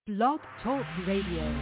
Blog Talk Radio.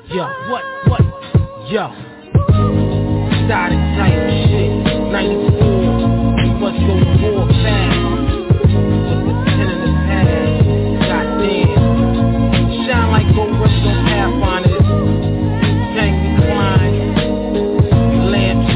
Yo, what? Yo. Static type shit. 94. We must go to war fast. With the pen in the pad. Goddamn. Shine like gold rush on Pathfinders. Tank recline. Lamps.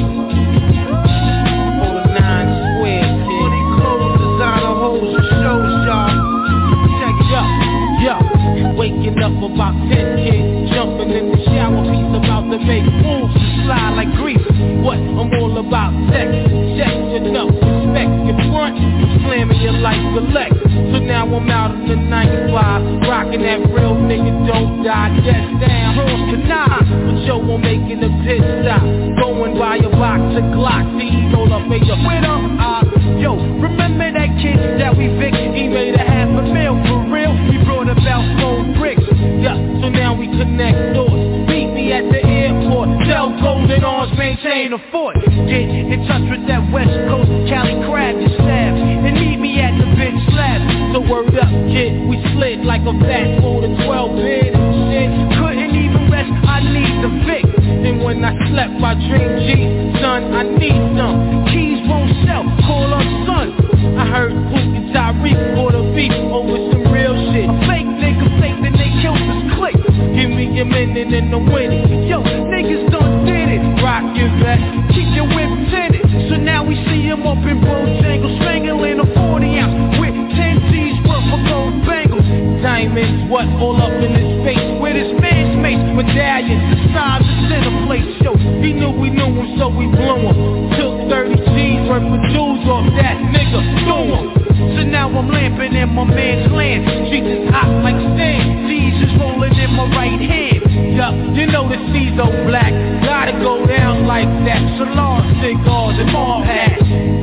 Over 9 squares. Money clothes, designer hoes and shows, y'all. Check it up. Yo. Waking up about 10 kids. Jumping in the shower, piece about to make moves to slide like grease. What? I'm all about sex. Check your know, respect your front. Slamming your life select. So now I'm out in the 95, rocking that real nigga don't die. Yes, down, cross the knob. But yo, I'm making a pit stop. Going by a box of Glock. These all up in your winter. Yo, remember that kid that we victim? He made $500,000 for real. He brought about 4 bricks. Yeah, so now we connect doors. Meet me at the airport. Sell golden arms, maintain a fort. Get in touch with that West Coast Cali crab you stabbed. And meet me at the bitch slab. So word up, kid, we slid like a fat fold of 12 bid and shit. Couldn't even rest, I need the Vic. And when I slept, I dreamed G. Son, I need some. Keys won't sell, call up son. I heard Pook and Tyreek caught a beef over some real shit. A fake nigga fake, then they killed this clique. Give me a minute and I'm winning. Yo, niggas done did it. Rock your vest, keep your whip tinted. So now we see him up in Bojangles, strangling a 40 ounce with 10 G's worth of gold bangles. Diamonds, what, all up in his face with his man's mace. Medallions, the size of center plate. Yo, he knew we knew him, so we blew him. Took 30 G's worth of jewels off that nigga, threw him. So now I'm lamping in my man's land. Streets is hot like sand. G's is rolling in my right hand. Yup, you know the C's-O black. Gotta go down like that. Salon cigars and mall hats.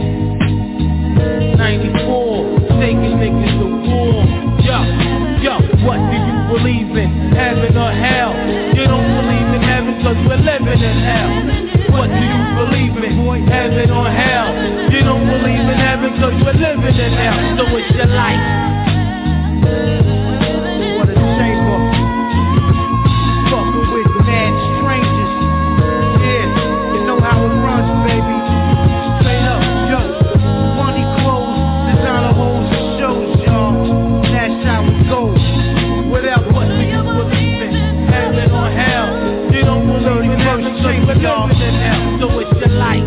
94, taking niggas to war. Yo, what do you believe in? Heaven or hell? You don't believe in heaven cause we're living in hell. What do you believe in? Heaven or hell? You don't believe in heaven cause we're living in hell. So it's your life. What a chamber. Fucking with mad strangers. Yeah, you know how it runs, baby. Straight up, yo. Money clothes, designer hoes and shows, y'all. That's how it goes. Whatever, what do you believe in? Heaven or hell? You don't believe in heaven cause we're living in hell. So it's your life.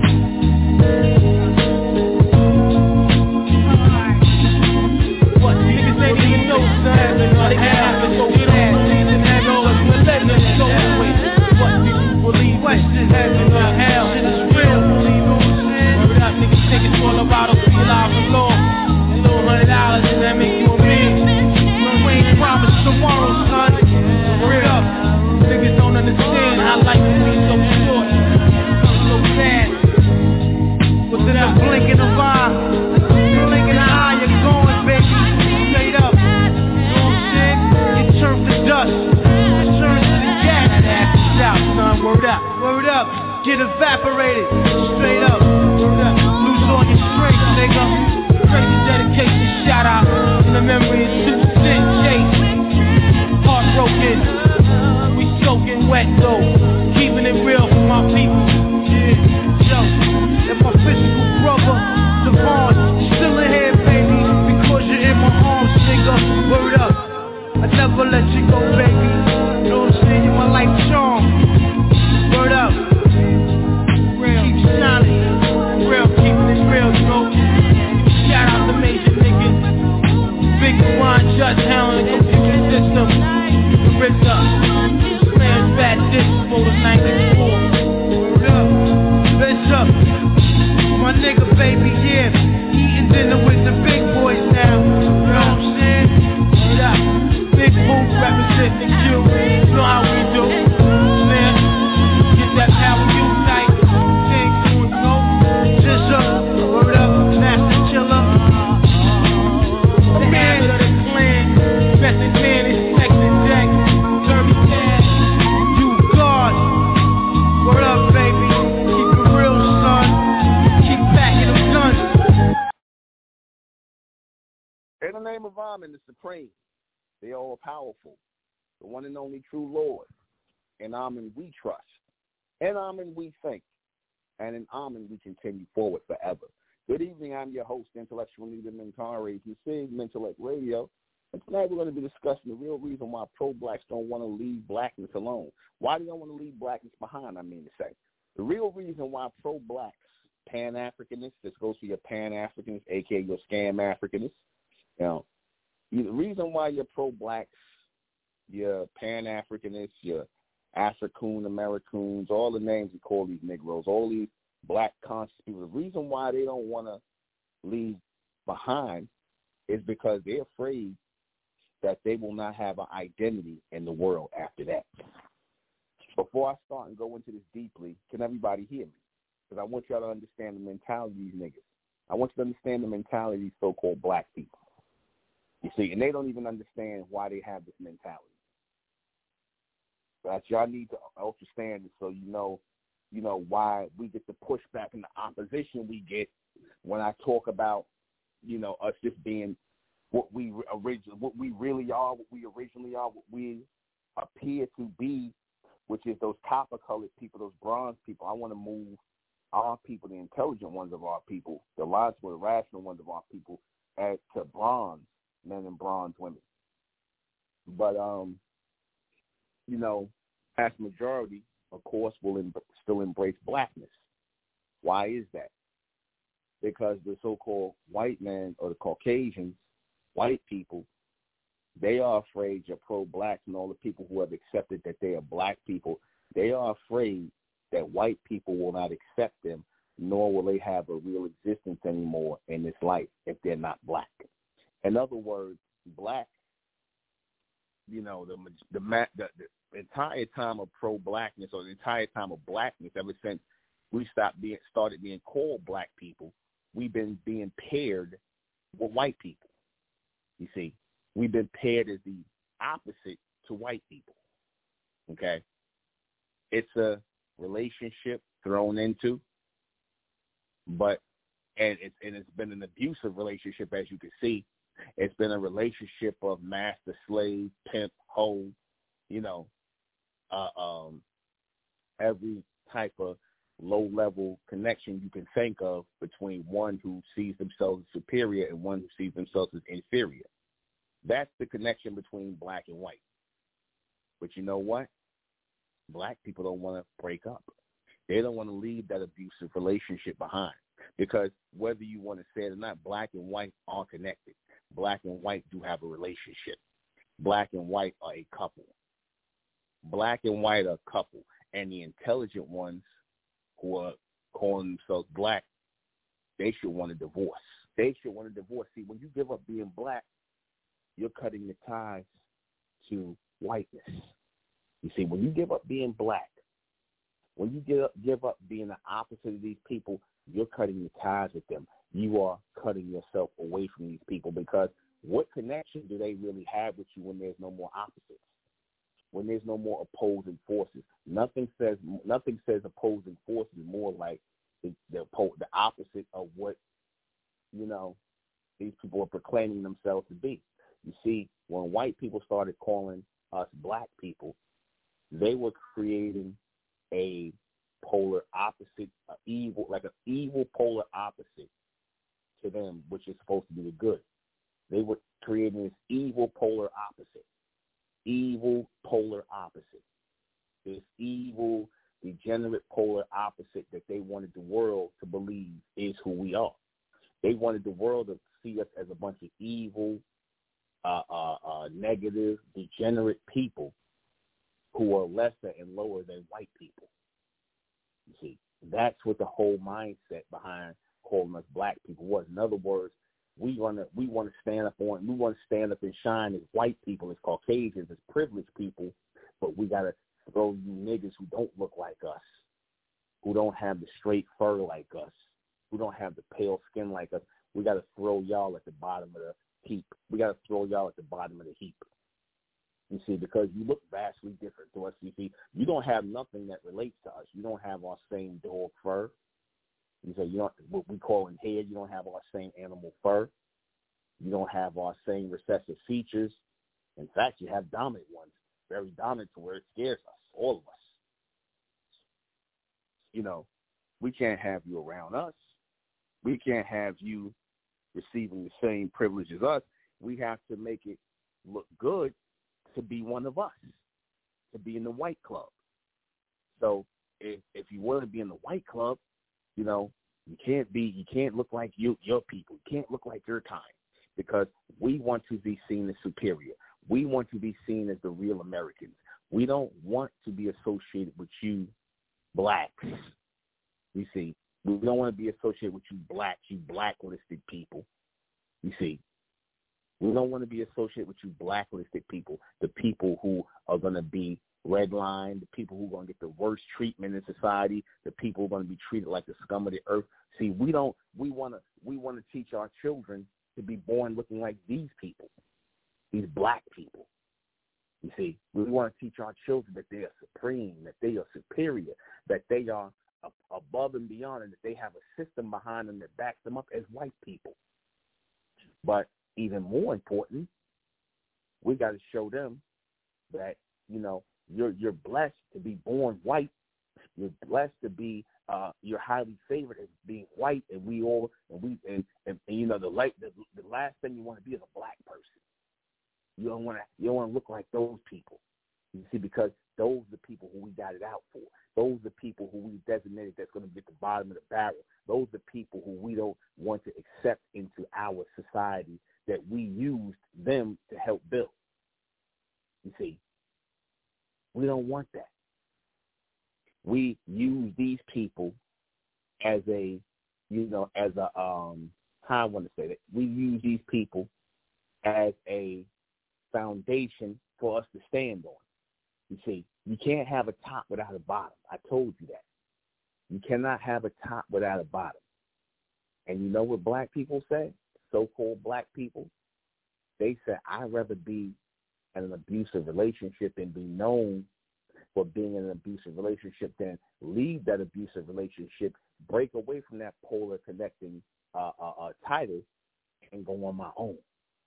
What niggas ain't even know heaven or hell. So you don't believe in heaven cause we're living in hell. What do you believe in? Heaven or hell? Shit is real. Word up, niggas think it's all about a few lives for law. A little $100 and that make you a man. We ain't promised tomorrow, son. Word up. Niggas don't understand how life can be so short. So fast. Within a blink of an eye. Blink of an eye, you're going, baby. Straight up. You know what I'm saying? It turns to dust. It turns to the gas. That's the out, son. Word up. Word up. Get evaporated. Straight up. Word up. Lose all your strength, nigga. Crazy dedication, shout out. In the memory of 2 Cent Chase. Heartbroken. We soaking wet though. Keeping it real for my people. Yeah. Yo. And my physical brother, Devon, still in here, baby. Because you're in my arms, nigga. Word up. I never let you go, baby. You know what I'm saying? You're my life charm. Word up. Real. Keep shining. Real, keeping it real, you know. Shout out to major niggas. Big Ron, Just Helen, computer system. Ripped up. Man's bad disc for the 94. Word up. Bitch up. My nigga, baby, yeah. Eating dinner with the big boys now. You know what I'm saying? Word up. Big Boot representing you. You know how we do. Man, get that power you tight. Thing doing go. Just up. Word up. Master Chiller. The man of the clan. Method man is Texas Jack. Dirty Dad. You God. Word up, baby. Keep it real, son. Keep packing them guns. In the name of Amen, the Supreme, the all-powerful, the one and only true Lord, In Amen we trust. In Amen we think. And in Amen we continue forward forever. Good evening. I'm your host, Intellectual Leader Mentari. You see Mentellect Radio. And tonight we're going to be discussing the real reason why pro-blacks don't want to leave blackness alone. Why they don't want to leave blackness behind, I mean to say. The real reason why pro-blacks, Pan-Africanists, this goes to your Pan-Africans, a.k.a. your scam Africanists. The reason why you're pro-blacks, your Pan-Africanists, your African Americans, all the names we call these Negroes, all these black conscious people, the reason why they don't want to leave behind is because they're afraid that they will not have an identity in the world after that. Before I start and go into this deeply, can everybody hear me? Because I want y'all to understand the mentality of these niggas. I want you to understand the mentality of these so-called black people. You see, and they don't even understand why they have this mentality. But y'all need to understand it so you know why we get the pushback and the opposition we get when I talk about, us just being what we really are, what we originally are, what we appear to be, which is those copper-colored people, those bronze people. I want to move our people, the intelligent ones of our people, the logical, the rational ones of our people, to bronze men and bronze women. But, as majority, of course, will still embrace blackness. Why is that? Because the so-called white man or the Caucasians, white people, they are afraid you're pro-blacks, and all the people who have accepted that they are black people, they are afraid that white people will not accept them, nor will they have a real existence anymore in this life if they're not black. In other words, black, the entire time of pro-blackness, or the entire time of blackness, ever since we started being called black people, we've been being paired with white people. You see, we've been paired as the opposite to white people. Okay? It's a relationship thrown into, and it's been an abusive relationship, as you can see. It's been a relationship of master, slave, pimp, hoe, every type of low-level connection you can think of between one who sees themselves as superior and one who sees themselves as inferior. That's the connection between black and white. But you know what? Black people don't want to break up. They don't want to leave that abusive relationship behind, because whether you want to say it or not, black and white are connected. Black and white do have a relationship. Black and white are a couple. Black and white are a couple. And the intelligent ones who are calling themselves black, they should want a divorce. They should want a divorce. See, when you give up being black, you're cutting the ties to whiteness. You see, when you give up being black, when you give up being the opposite of these people, you're cutting the ties with them. You are cutting yourself away from these people, because what connection do they really have with you when there's no more opposites? When there's no more opposing forces? Nothing says opposing forces more like the opposite of what, these people are proclaiming themselves to be. You see, when white people started calling us black people, they were creating a polar opposite, an evil polar opposite to them, which is supposed to be the good. They were creating this evil polar opposite. This evil, degenerate polar opposite that they wanted the world to believe is who we are. They wanted the world to see us as a bunch of evil, negative, degenerate people who are lesser and lower than white people. You see, that's what the whole mindset behind calling us black people was. In other words, we want to stand up and shine as white people, as Caucasians, as privileged people, but we got to throw you niggas who don't look like us, who don't have the straight fur like us, who don't have the pale skin like us. We got to throw y'all at the bottom of the heap. You see, because you look vastly different to us. You see, you don't have nothing that relates to us. You don't have our same dog fur. You say you don't, what we call in head, you don't have our same animal fur. You don't have our same recessive features. In fact, you have dominant ones, very dominant to where it scares us. all of us. You know, we can't have you around us. We can't have you receiving the same privilege as us. We have to make it look good to be one of us, to be in the white club. So if you want to be in the white club, you know, you can't look like your people. You can't look like your kind, because we want to be seen as superior. We want to be seen as the real Americans. We don't want to be associated with you blacks. You see, we don't want to be associated with you blacklisted people. You see, we don't want to be associated with you blacklisted people, the people who are going to be redlined, the people who are going to get the worst treatment in society, the people who are going to be treated like the scum of the earth. See, we want to teach our children to be born looking like these people, these black people. You see, we want to teach our children that they are supreme, that they are superior, that they are above and beyond, and that they have a system behind them that backs them up as white people. But even more important, we got to show them that, you know, you're blessed to be born white. You're blessed to be you're highly favored as being white, and you know, the last thing you want to be is a black person. You don't want to look like those people. You see, because those are the people who we got it out for. Those are the people who we designated that's going to be at the bottom of the barrel. Those are the people who we don't want to accept into our society that we used them to help build. You see, we don't want that. We use these people as a, you know, how I want to say that. We use these people as a foundation for us to stand on. You see, you can't have a top without a bottom. I told you that. You cannot have a top without a bottom. And you know what black people say? So-called black people? They say, I'd rather be in an abusive relationship and be known for being in an abusive relationship than leave that abusive relationship, break away from that polar connecting title, and go on my own.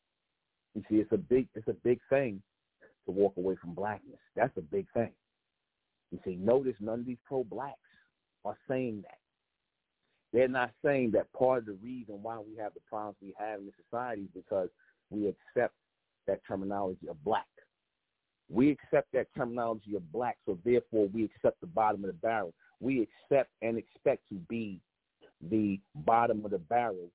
You see, it's a big thing to walk away from blackness. That's a big thing. You see, notice none of these pro-blacks are saying that. They're not saying that part of the reason why we have the problems we have in the society is because we accept that terminology of black. We accept that terminology of black, so therefore we accept the bottom of the barrel. We accept and expect to be the bottom of the barrel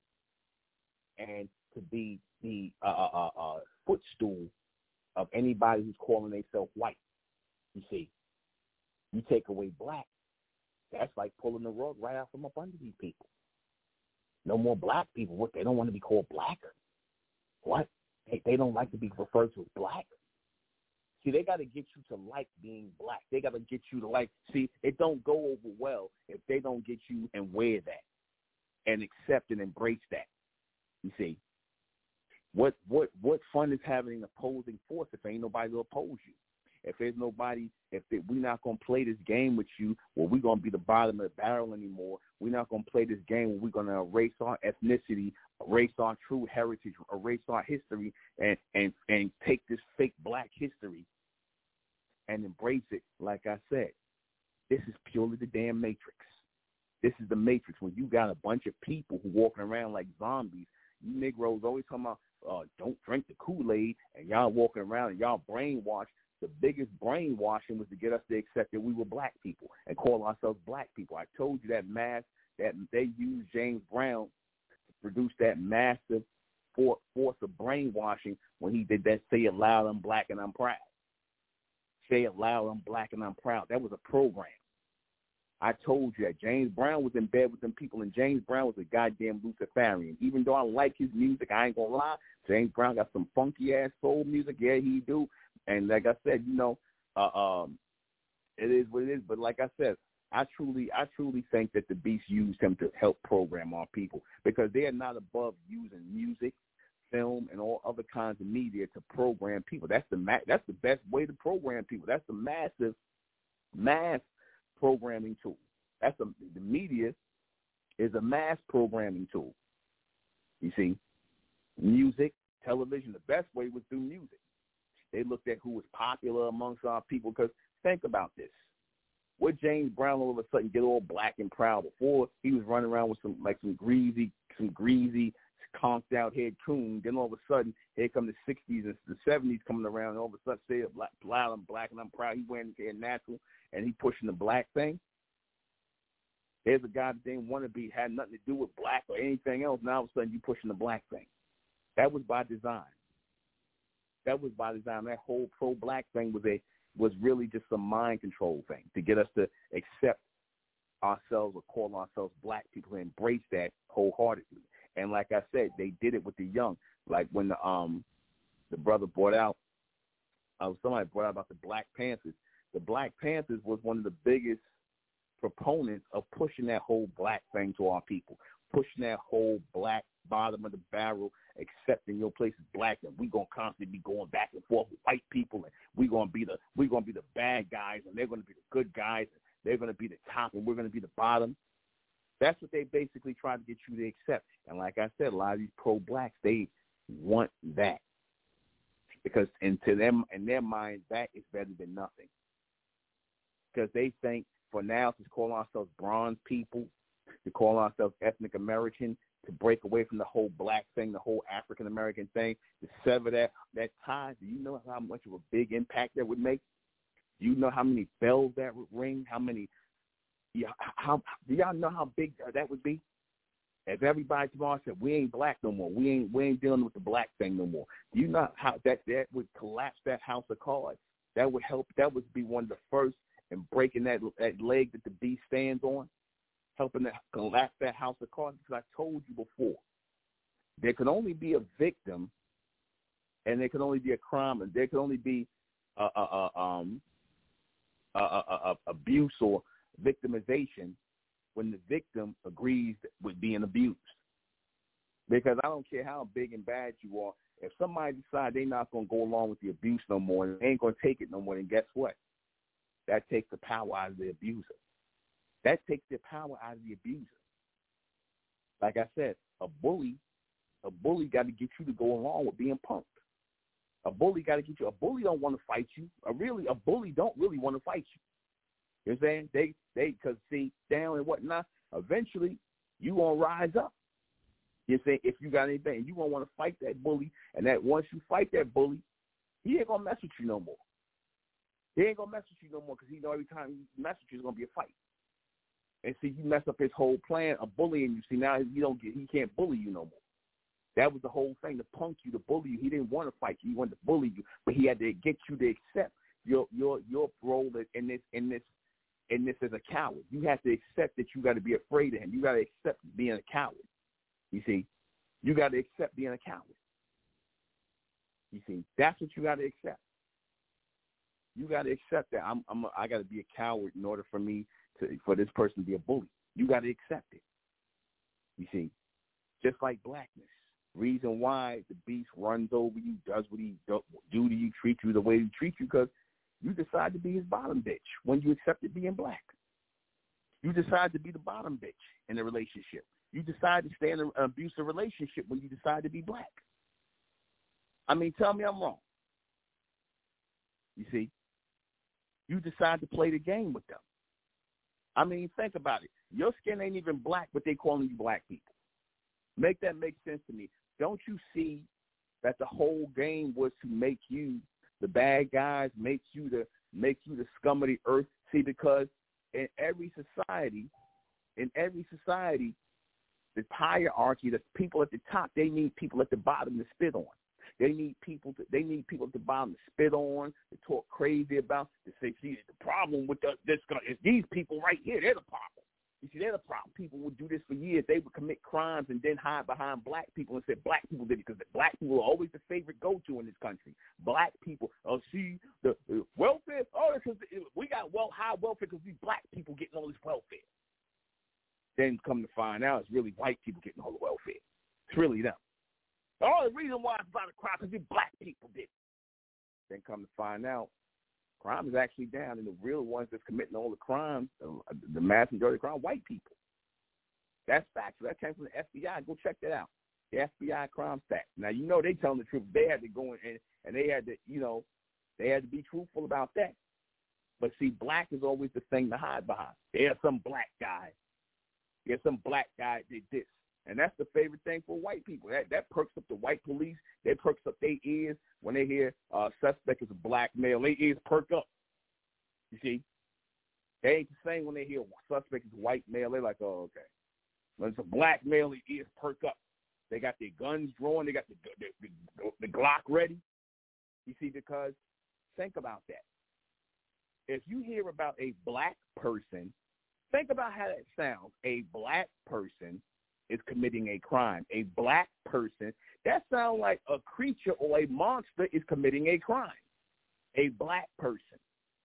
and to be the footstool of anybody who's calling themselves white. You see, you take away black, that's like pulling the rug right out from up under these people. No more black people. What, they don't want to be called black? What? They don't like to be referred to as black? See, they got to get you to like being black. They got to get you to like, see, it don't go over well if they don't get you and wear that and accept and embrace that. You see, what fun is having an opposing force if ain't nobody to oppose you? If there's nobody, we're not going to play this game with you where we're going to be the bottom of the barrel anymore. We're not going to play this game where we're going to erase our ethnicity, erase our true heritage, erase our history, and take this fake black history and embrace it. Like I said, this is purely the damn Matrix. This is the Matrix when you got a bunch of people who walking around like zombies. You Negroes always talking about don't drink the Kool-Aid, and y'all walking around and y'all brainwashed. The biggest brainwashing was to get us to accept that we were black people and call ourselves black people. I told you that that they used James Brown to produce that massive force of brainwashing when he did that "Say It Loud, I'm Black and I'm Proud." Say it loud, I'm black and I'm proud. That was a program. I told you that James Brown was in bed with them people, and James Brown was a goddamn Luciferian. Even though I like his music, I ain't gonna lie, James Brown got some funky-ass soul music. Yeah, he do. And like I said, you know, it is what it is. But like I said, I truly think that the Beast used him to help program our people because they are not above using music, film, and all other kinds of media to program people. That's the best way to program people. That's the mass programming tool. The media is a mass programming tool. You see, music, television, the best way was through music. They looked at who was popular amongst our people. Because think about this. Would James Brown all of a sudden get all black and proud? Before he was running around with some greasy, conked out head coon. Then all of a sudden, here come the 60s and the 70s coming around, and all of a sudden say, I'm black and I'm proud. He went into natural and he pushing the black thing. There's a guy that didn't want to be, had nothing to do with black or anything else. Now all of a sudden you pushing the black thing. That was by design. That whole pro-black thing was really just a mind control thing to get us to accept ourselves or call ourselves black people and embrace that wholeheartedly. And like I said, they did it with the young. Like when the brother brought out, somebody brought out about the Black Panthers. The Black Panthers was one of the biggest proponents of pushing that whole black thing to our people, pushing that whole black bottom of the barrel, accepting your place is black, and we're gonna constantly be going back and forth with white people, and we're gonna be the bad guys, and they're gonna be the good guys, and they're gonna be the top, and we're gonna be the bottom. That's what they basically try to get you to accept. And like I said, a lot of these pro-blacks, they want that. Because to them, in their mind, that is better than nothing. Because they think for now to call ourselves bronze people, to call ourselves ethnic American, to break away from the whole black thing, the whole African American thing, to sever that tie. Do you know how much of a big impact that would make? Do you know how many bells that would ring? Do y'all know how big that would be? If everybody tomorrow said, we ain't black no more, we ain't dealing with the black thing no more. Do you know how that would collapse that house of cards? That would help. That would be one of the first in breaking that leg that the beast stands on, helping to collapse that house of cards. Because I told you before, there can only be a victim, and there can only be a crime, and there can only be abuse or victimization when the victim agrees with being abused. Because I don't care how big and bad you are, if somebody decides they're not going to go along with the abuse no more and they ain't going to take it no more, then guess what? That takes the power out of the abuser. That takes the power out of the abuser. Like I said, a bully got to get you to go along with being punked. A bully got to get you. A bully don't want to fight you. A bully don't really want to fight you. You know what I'm saying? Because see, down and whatnot, eventually you going to rise up. You know what I'm saying? If you got anything, you going to want to fight that bully, and that once you fight that bully, he ain't going to mess with you no more. He ain't going to mess with you no more because he know every time he mess with you, it's going to be a fight. And see, you mess up his whole plan of bullying you. See, now he can't bully you no more. That was the whole thing, to punk you, to bully you. He didn't want to fight you. He wanted to bully you, but he had to get you to accept your role in this as a coward. You have to accept that you got to be afraid of him. You got to accept being a coward. You see, you got to accept being a coward. You see, that's what you got to accept. You got to accept that I got to be a coward in order for this person to be a bully. You got to accept it. You see, just like blackness. Reason why the beast runs over you, does what he do to you, treat you the way he treats you, because you decide to be his bottom bitch when you accepted being black. You decide to be the bottom bitch in the relationship. You decide to stay in an abusive relationship when you decide to be black. I mean, tell me I'm wrong. You see, you decide to play the game with them. I mean, think about it. Your skin ain't even black, but they calling you black people. Make that make sense to me. Don't you see that the whole game was to make you the bad guys, make you the scum of the earth? See, because in every society, the hierarchy, the people at the top, they need people at the bottom to spit on. They need people at the bottom to spit on, to talk crazy about, to say, see, the problem with this is these people right here. They're the problem. You see, they're the problem. People would do this for years. They would commit crimes and then hide behind black people and say black people did it, because black people are always the favorite go-to in this country. Black people, see, the welfare, because we got high welfare because these black people getting all this welfare. Then come to find out it's really white people getting all the welfare. It's really them. The reason why it's about a crime is because black people did it. Then come to find out, crime is actually down, and the real ones that's committing all the crimes, the mass majority of crime, white people. That's factual. That came from the FBI. Go check that out. The FBI crime stats. Now, you know they telling the truth. They had to go in and they had to, They had to be truthful about that. But see, black is always the thing to hide behind. There's some black guy. There's some black guy that did this. And that's the favorite thing for white people. That perks up the white police. That perks up their ears when they hear suspect is a black male. Their ears perk up. You see? They ain't the same when they hear suspect is a white male. They're like, oh, okay. When it's a black male, their ears perk up. They got their guns drawn. They got the Glock ready. You see, because think about that. If you hear about a black person, think about how that sounds. A black person is committing a crime. A black person, that sounds like a creature or a monster is committing a crime. A black person.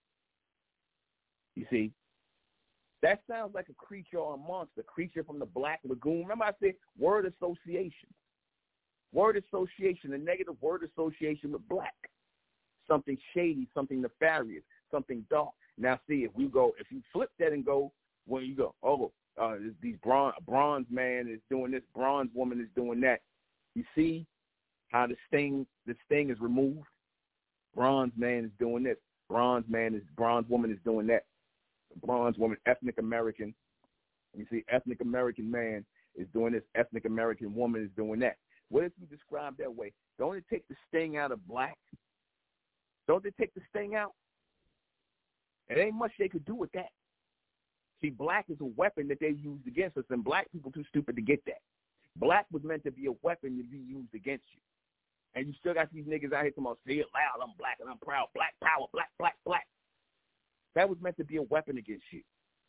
You see? That sounds like a creature or a monster, creature from the Black Lagoon. Remember I said word association. Word association, a negative word association with black. Something shady, something nefarious, something dark. Now see, if you flip that and go, when you go, these bronze man is doing this, bronze woman is doing that. You see how the sting is removed? Bronze man is doing this. Bronze woman is doing that. Bronze woman, ethnic American. You see, ethnic American man is doing this. Ethnic American woman is doing that. What if you describe that way? Don't it take the sting out of black? Don't they take the sting out? It ain't much they could do with that. See, black is a weapon that they used against us, and black people too stupid to get that. Black was meant to be a weapon to be used against you. And you still got these niggas out here talking about, say it loud, I'm black and I'm proud. Black power, black, black, black. That was meant to be a weapon against you.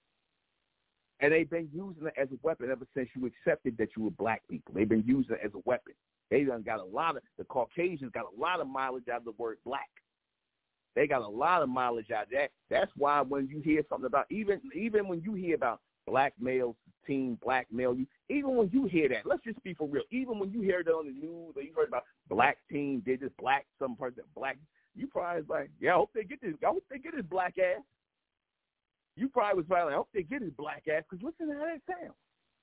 And they've been using it as a weapon ever since you accepted that you were black people. They've been using it as a weapon. They done got the Caucasians got a lot of mileage out of the word black. They got a lot of mileage out of that. That's why when you hear something about, even when you hear about black males, teen black male, even when you hear that, let's just be for real, even when you hear it on the news or you heard about black teen did this, black, some person, black, you probably was like, yeah, I hope they get this black ass. You probably was like, I hope they get his black ass, because listen to how that sounds.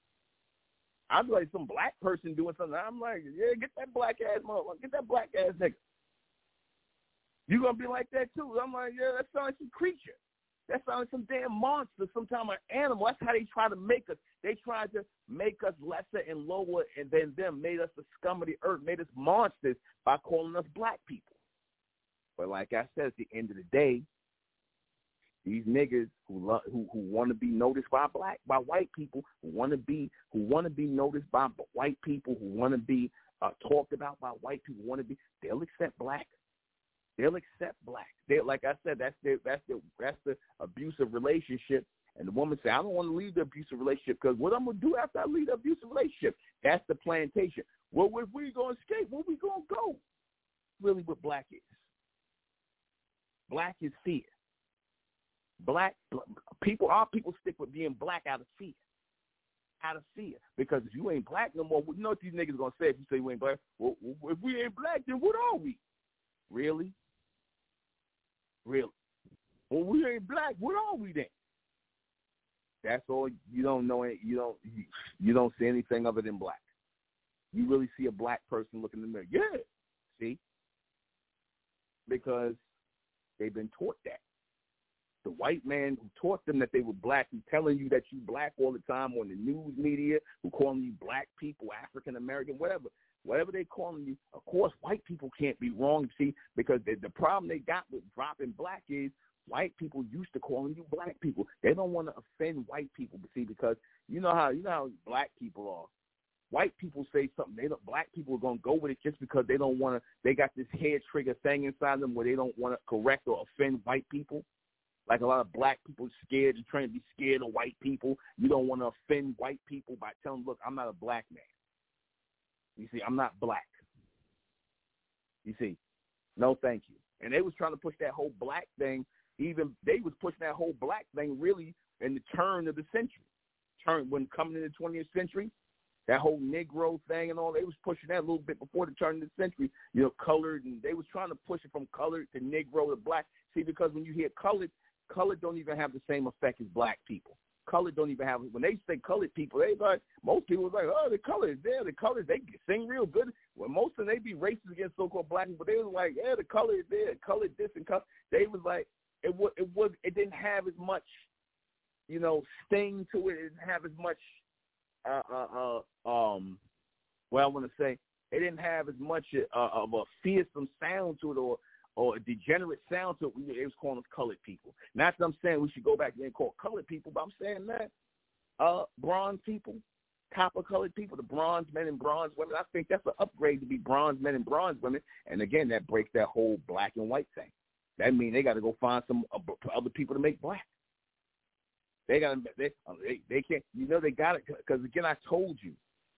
I'd be like some black person doing something. I'm like, yeah, get that black ass motherfucker, get that black ass nigga. You gonna be like that too? I'm like, yeah, that sounds like some creature. That sounds like some damn monster, some type of animal. That's how they try to make us. They tried to make us lesser and lower, and then them made us the scum of the earth, made us monsters by calling us black people. But like I said, at the end of the day, these niggas who want to be noticed by white people, who want to be noticed by white people, who want to be talked about by white people, they'll accept black. They'll accept black. Like I said, that's the abusive relationship. And the woman said, I don't want to leave the abusive relationship, because what I'm gonna do after I leave the abusive relationship? That's the plantation. Well, if we gonna escape, where we gonna go? Really, what black is? Black is fear. Our people stick with being black out of fear. Out of fear. Because if you ain't black no more, you know what these niggas going to say if you say you ain't black? Well, if we ain't black, then what are we? Really? Really? Well, we ain't black, what are we then? That's all. You don't know it. You don't see anything other than black. You really see a black person looking in the mirror. Yeah. See? Because they've been taught that. The white man who taught them that they were black, who telling you that you black all the time on the news media, who calling you black people, African American, whatever they calling you. Of course, white people can't be wrong, see, because the problem they got with dropping black is white people used to calling you black people. They don't want to offend white people, see, because you know how black people are. White people say something, black people are gonna go with it just because they don't want to. They got this hair trigger thing inside them where they don't want to correct or offend white people. Like a lot of black people scared and trying to be scared of white people. You don't want to offend white people by telling them, look, I'm not a black man. You see, I'm not black. You see, no thank you. And they was trying to push that whole black thing. Even they was pushing that whole black thing really in the turn of the century. When coming in the 20th century, that whole Negro thing and all, they was pushing that a little bit before the turn of the century. You know, colored, and they was trying to push it from colored to Negro to black. See, because when you hear colored don't even have the same effect as black people. Colored don't even have, when they say colored people, most people was like, oh, the colors, the colors, they sing real good. Well, most of them, they be racist against so-called black people. They was like, yeah, the color is there, color this and color. They was like, it didn't have as much, sting to it. It didn't have as much, well, I want to say, it didn't have as much of a fearsome sound to it or a degenerate sound to it. It was calling us colored people. Not that I'm saying we should go back there and call colored people, but I'm saying that bronze people, copper-colored people, the bronze men and bronze women, I think that's an upgrade to be bronze men and bronze women. And, again, that breaks that whole black and white thing. That means they got to go find some other people to make black. They got they can't, they got it because, again, I told you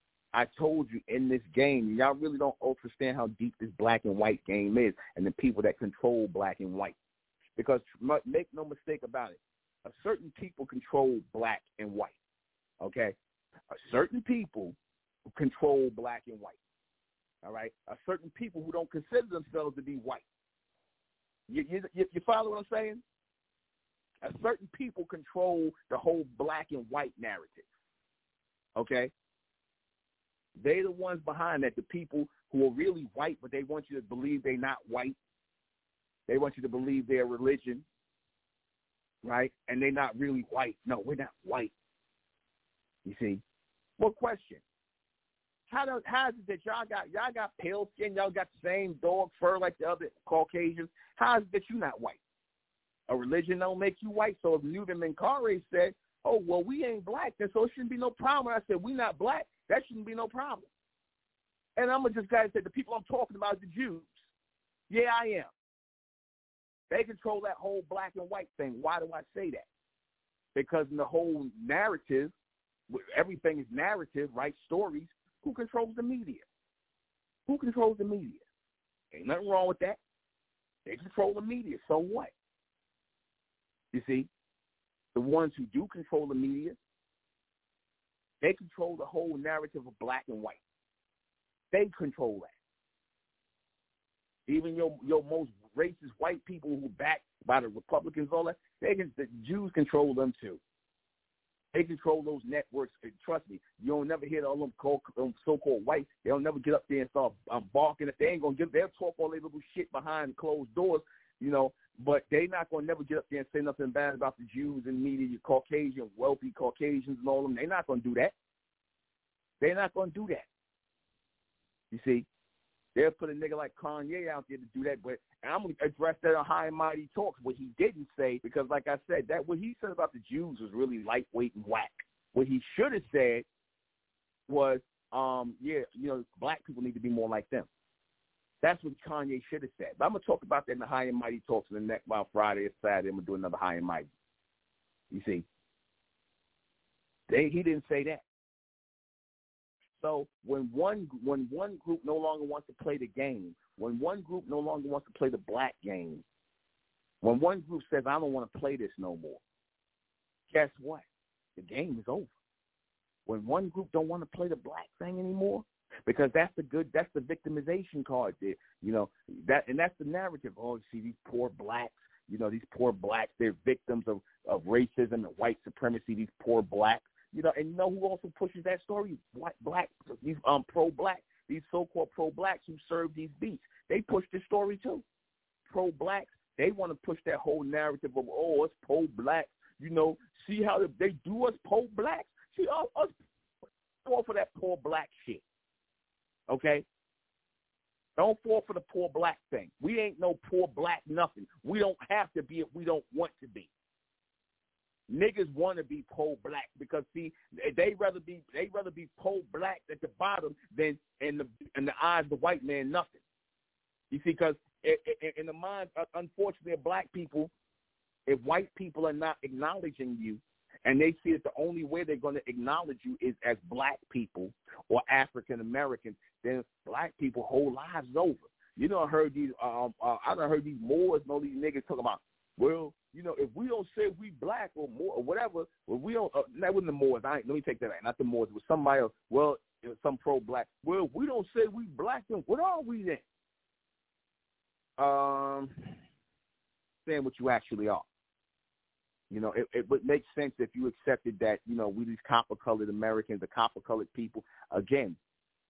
in this game, y'all really don't understand how deep this black and white game is and the people that control black and white. Because make no mistake about it, a certain people control black and white, okay? A certain people control black and white, all right? A certain people who don't consider themselves to be white. You follow what I'm saying? A certain people control the whole black and white narrative, okay? They're the ones behind that, the people who are really white, but they want you to believe they're not white. They want you to believe their religion, right? And they're not really white. No, we're not white. You see? Well, question. How is it that y'all got pale skin, y'all got the same dog fur like the other Caucasians? How is it that you're not white? A religion don't make you white. So if Newton Minkare said, oh, well, we ain't black, then so it shouldn't be no problem. I said, we not black. That shouldn't be no problem. And I'm going to just guys say the people I'm talking about are the Jews. Yeah, I am. They control that whole black and white thing. Why do I say that? Because in the whole narrative, everything is narrative, right? Stories. Who controls the media? Who controls the media? Ain't nothing wrong with that. They control the media. So what? You see, the ones who do control the media, they control the whole narrative of black and white. They control that. Even your most racist white people who are backed by the Republicans, all that, the Jews control them too. They control those networks. And trust me, you don't never hear all them so-called whites. They'll never get up there and start barking. If they ain't gonna they'll talk all their little shit behind closed doors, But they not gonna never get up there and say nothing bad about the Jews and media, your Caucasian, wealthy Caucasians and all of them. They're not gonna do that. They're not gonna do that. You see, they'll put a nigga like Kanye out there to do that, but I'm going to address that on High and Mighty Talks, what he didn't say, because like I said, that what he said about the Jews was really lightweight and whack. What he should have said was, black people need to be more like them. That's what Kanye should have said. But I'm going to talk about that in the High and Mighty Talks in the next, about Friday or Saturday. I'm going to do another High and Mighty. You see, he didn't say that. So when one group no longer wants to play the game, when one group no longer wants to play the black game, when one group says, I don't want to play this no more, guess what? The game is over. When one group don't want to play the black thing anymore, because that's the victimization card there, and that's the narrative. Oh, you see these poor blacks, these poor blacks, they're victims of racism and white supremacy, these poor blacks. And who also pushes that story? These pro-black, these so-called pro-blacks who serve these beats. They push this story too. Pro-blacks, they want to push that whole narrative of, oh, us pro-blacks, see how they do us pro-blacks. See, us fall for that poor black shit, okay? Don't fall for the poor black thing. We ain't no poor black nothing. We don't have to be if we don't want to be. Niggas want to be pro-black because, see, they rather be pro-black at the bottom than in the eyes of the white man nothing. You see, because in the minds, unfortunately, of black people, if white people are not acknowledging you and they see that the only way they're going to acknowledge you is as black people or African Americans, then black people whole lives is over. I heard these I done heard these Moors and all these niggas talking about, well, if we don't say we black or more or whatever, well, we don't. That wasn't the Moors. Let me take that back. Not the Moors. It was somebody else. Well, it was some pro-black. Well, we don't say we black. Then what are we then? Saying what you actually are. It would make sense if you accepted that. We these copper-colored Americans, the copper-colored people. Again,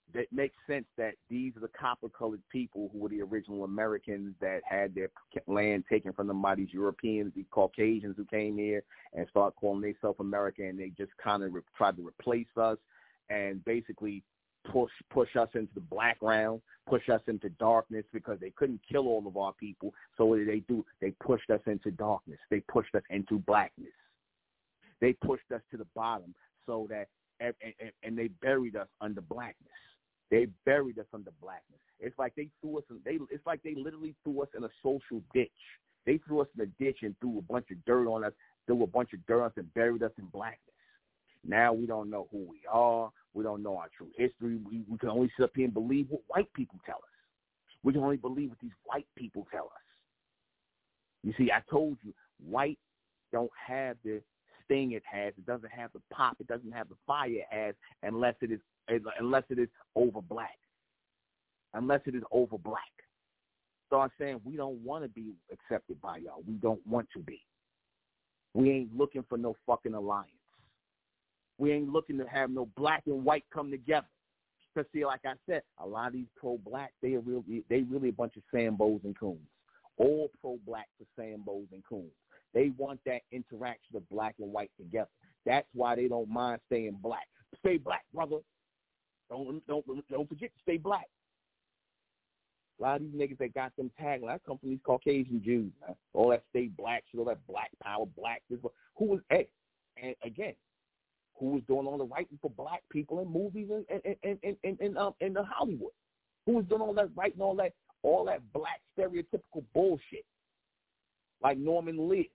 that makes sense that these are the copper-colored people who were the original Americans that had their land taken from them by these Europeans, these Caucasians who came here and started calling themselves America, and they just kind of tried to replace us and basically push us into the background, push us into darkness because they couldn't kill all of our people. So what did they do? They pushed us into darkness. They pushed us into blackness. They pushed us to the bottom so that, and they buried us under blackness. They buried us under blackness. It's like they threw us in, it's like they literally threw us in a social ditch. They threw us in a ditch and threw a bunch of dirt on us, and buried us in blackness. Now we don't know who we are. We don't know our true history. We can only sit up here and believe what white people tell us. We can only believe what these white people tell us. You see, I told you, white don't have the sting it has. It doesn't have the pop. It doesn't have the fire it has unless it is over black. Unless it is over black. So I'm saying we don't want to be accepted by y'all. We don't want to be. We ain't looking for no fucking alliance. We ain't looking to have no black and white come together. Because see, like I said, a lot of these pro-black, they really a bunch of Sambos and coons. All pro-black for Sambos and coons. They want that interaction of black and white together. That's why they don't mind staying black. Stay black, brother. Don't forget to stay black. A lot of these niggas that got them taglines come from these Caucasian Jews, man. All that stay black shit, all that black power, black this. Who was and again, who was doing all the writing for black people in movies and Hollywood? Who was doing all that writing, all that black stereotypical bullshit? Like Norman Lear.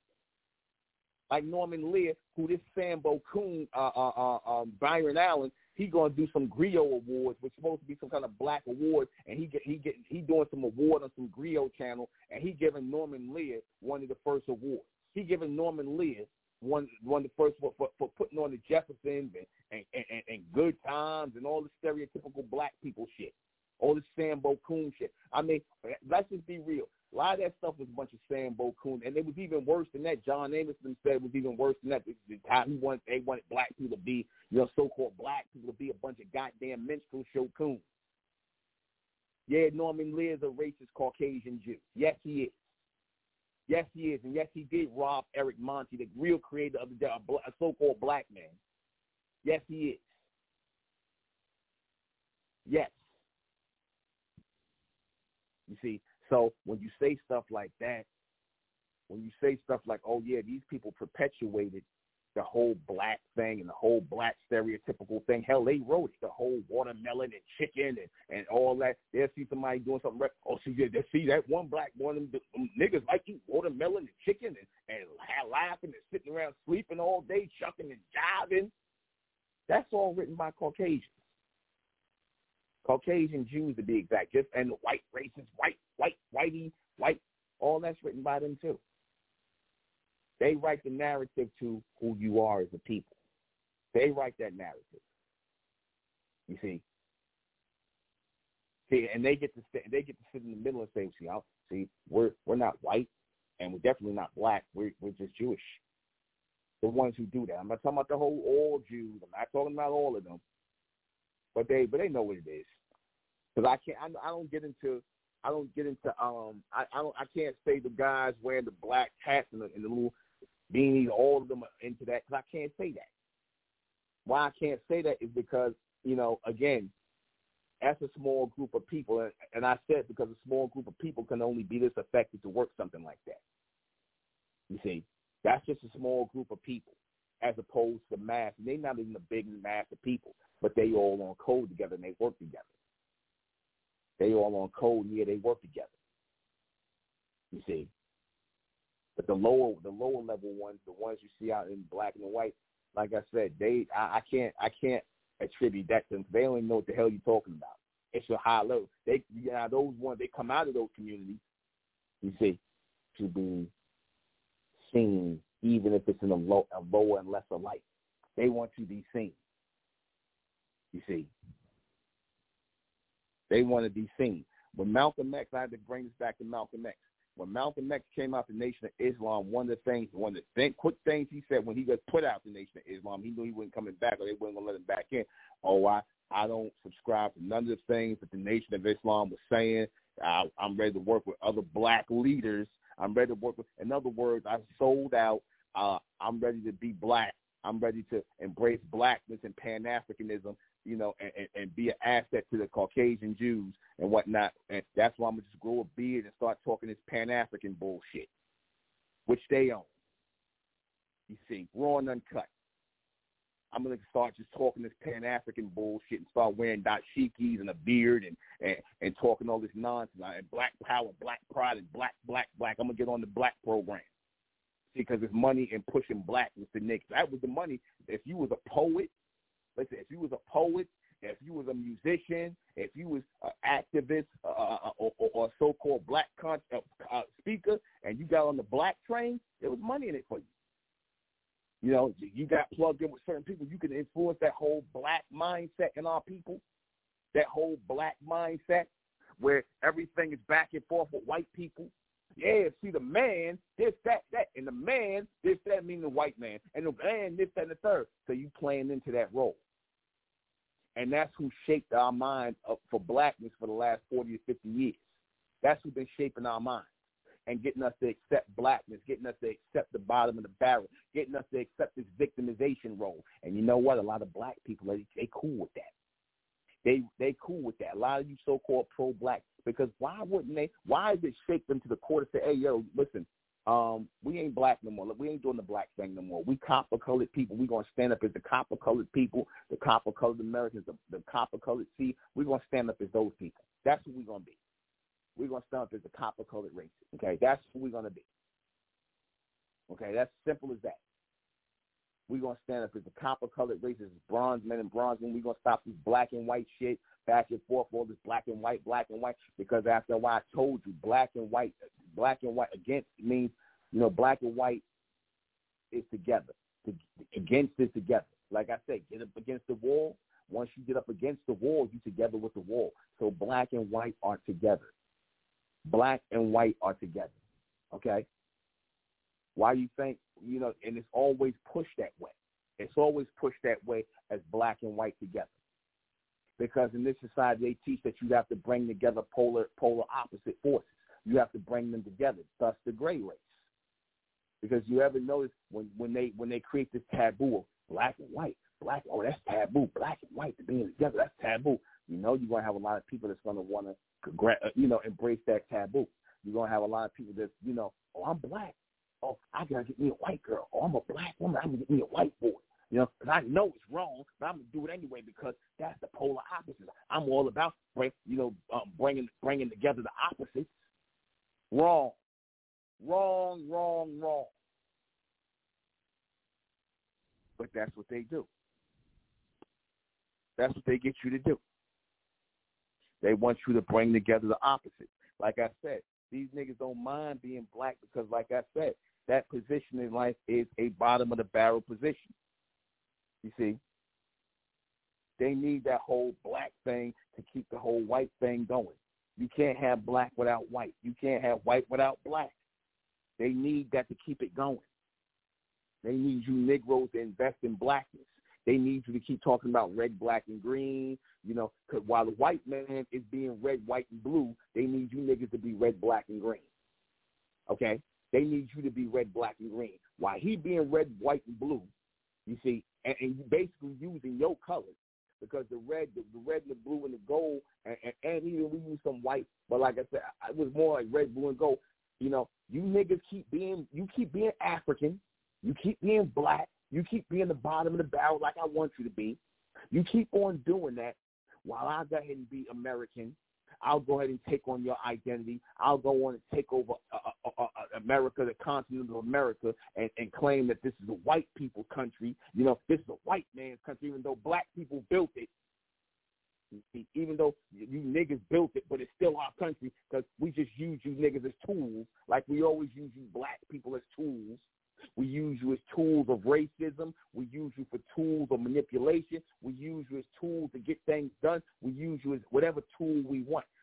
Who this Sambo coon, Byron Allen, he gonna do some Griot Awards, which is supposed to be some kind of black award, and he doing some award on some Griot channel, and he giving Norman Lear one of the first awards. He giving Norman Lear one of the first for putting on the Jeffersons and Good Times and all the stereotypical black people shit, all the Sambo coon shit. I mean, let's just be real. A lot of that stuff was a bunch of Sambo coon, and it was even worse than that. John Amerson said it was even worse than that. How they wanted black people to be, so-called black people to be a bunch of goddamn minstrel show coons. Yeah, Norman Lear is a racist Caucasian Jew. Yes, he is. Yes, he is. And yes, he did rob Eric Monty, the real creator of a so-called black man. Yes, he is. Yes. You see, so when you say stuff like that, when you say stuff like, oh, yeah, these people perpetuated the whole black thing and the whole black stereotypical thing. Hell, they wrote it, the whole watermelon and chicken and all that. They'll see somebody doing something. Oh, they see that one black boy, them niggas like eat watermelon and chicken and laughing and sitting around sleeping all day, chucking and jiving. That's all written by Caucasians. Caucasian Jews, to be exact. And white racists, white, all that's written by them too. They write the narrative to who you are as a people. They write that narrative. You see, and they get to sit in the middle and say, we're not white, and we're definitely not black. We're just Jewish. The ones who do that. I'm not talking about all Jews. I'm not talking about all of them. But they know what it is. Because I can't say the guys wearing the black hats and the little beanies, all of them are into that, because I can't say that. Why I can't say that is because, again, that's a small group of people, and I said because a small group of people can only be this effective to work something like that. You see, that's just a small group of people as opposed to the mass. And they're not even a big mass of people, but they all on code together and they work together. They all on code, and yeah, they work together. You see. But the lower level ones, the ones you see out in black and white, like I said, I can't attribute that to them. They don't even know what the hell you're talking about. It's a high level. Those ones, they come out of those communities, you see, to be seen, even if it's in a lower and lesser light. They want to be seen. You see. They want to be seen. When Malcolm X, I had to bring this back to Malcolm X. when Malcolm X came out the Nation of Islam, one of the quick things he said when he got put out the Nation of Islam, he knew he wasn't coming back or they weren't going to let him back in. Oh, I don't subscribe to none of the things that the Nation of Islam was saying. I'm ready to work with other black leaders. I'm ready to work with, in other words, I sold out. I'm ready to be black. I'm ready to embrace blackness and Pan-Africanism, you know, and be an asset to the Caucasian Jews and whatnot. And that's why I'm going to just grow a beard and start talking this Pan-African bullshit, which they own. You see, raw and uncut. I'm going to start just talking this Pan-African bullshit and start wearing dashikis and a beard and talking all this nonsense. And black power, black pride, and black. I'm going to get on the black program. See, because there's money in pushing blackness to niggas. That was the money. If you was a poet, if you was a musician, if you was an activist or a so-called black speaker, and you got on the black train, there was money in it for you. You know, you got plugged in with certain people. You can influence that whole black mindset in our people, that whole black mindset where everything is back and forth with white people. Yeah, see, the man, this, that, and the man, this, that, meaning the white man, and the man, this, that, and the third. So you playing into that role. And that's who shaped our mind up for blackness for the last 40 or 50 years. That's who's been shaping our minds and getting us to accept blackness, getting us to accept the bottom of the barrel, getting us to accept this victimization role. And you know what? A lot of black people, they cool with that. They cool with that. A lot of you so-called pro-black, because why wouldn't they? Why is it shake them to the core to say, hey, yo, listen, we ain't black no more. We ain't doing the black thing no more. We copper-colored people. We're going to stand up as the copper-colored people, the copper-colored Americans, the copper-colored sea. We're going to stand up as those people. That's who we're going to be. We're going to stand up as the copper-colored races. Okay, that's who we're going to be. Okay, that's simple as that. We're going to stand up as the copper-colored races, bronze men and bronze men. We're going to stop this black and white shit, back and forth, all this black and white, because after a while I told you, black and white against means, you know, black and white is together. Against is together. Like I say, get up against the wall. Once you get up against the wall, you're together with the wall. So black and white are together. Black and white are together. Okay? Why do you think, you know, and it's always pushed that way. It's always pushed that way as black and white together. Because in this society, they teach that you have to bring together polar opposite forces. You have to bring them together, thus the gray race. Because you ever notice when they create this taboo of black and white, that's taboo. Black and white being together, that's taboo. You know you're going to have a lot of people that's going to want to, embrace that taboo. You're going to have a lot of people that, you know, oh, I'm black. Oh, I got to get me a white girl. Oh, I'm a black woman. I'm going to get me a white boy. You know, because I know it's wrong, but I'm going to do it anyway because that's the polar opposite. I'm all about, bringing together the opposites. Wrong. But that's what they do. That's what they get you to do. They want you to bring together the opposite. Like I said, these niggas don't mind being black because, like I said, that position in life is a bottom-of-the-barrel position. You see? They need that whole black thing to keep the whole white thing going. You can't have black without white. You can't have white without black. They need that to keep it going. They need you Negroes to invest in blackness. They need you to keep talking about red, black, and green, you know, because while the white man is being red, white, and blue, they need you niggas to be red, black, and green. Okay? They need you to be red, black, and green. While he being red, white, and blue, you see, and you basically using your colors, because the red, and the blue, and the gold, and even we use some white, but like I said, it was more like red, blue, and gold. You know, you niggas keep being African, you keep being black, you keep being the bottom of the barrel like I want you to be. You keep on doing that while I go ahead and be American. I'll go ahead and take on your identity. I'll go on and take over America, the continent of America, and claim that this is a white people's country. You know, this is a white man's country, even though black people built it. Even though you niggas built it, but it's still our country because we just use you niggas as tools, like we always use you black people as tools. We use you as tools of racism. We use you for tools of manipulation. We use you as tools to get things done. We use you as whatever tool we want.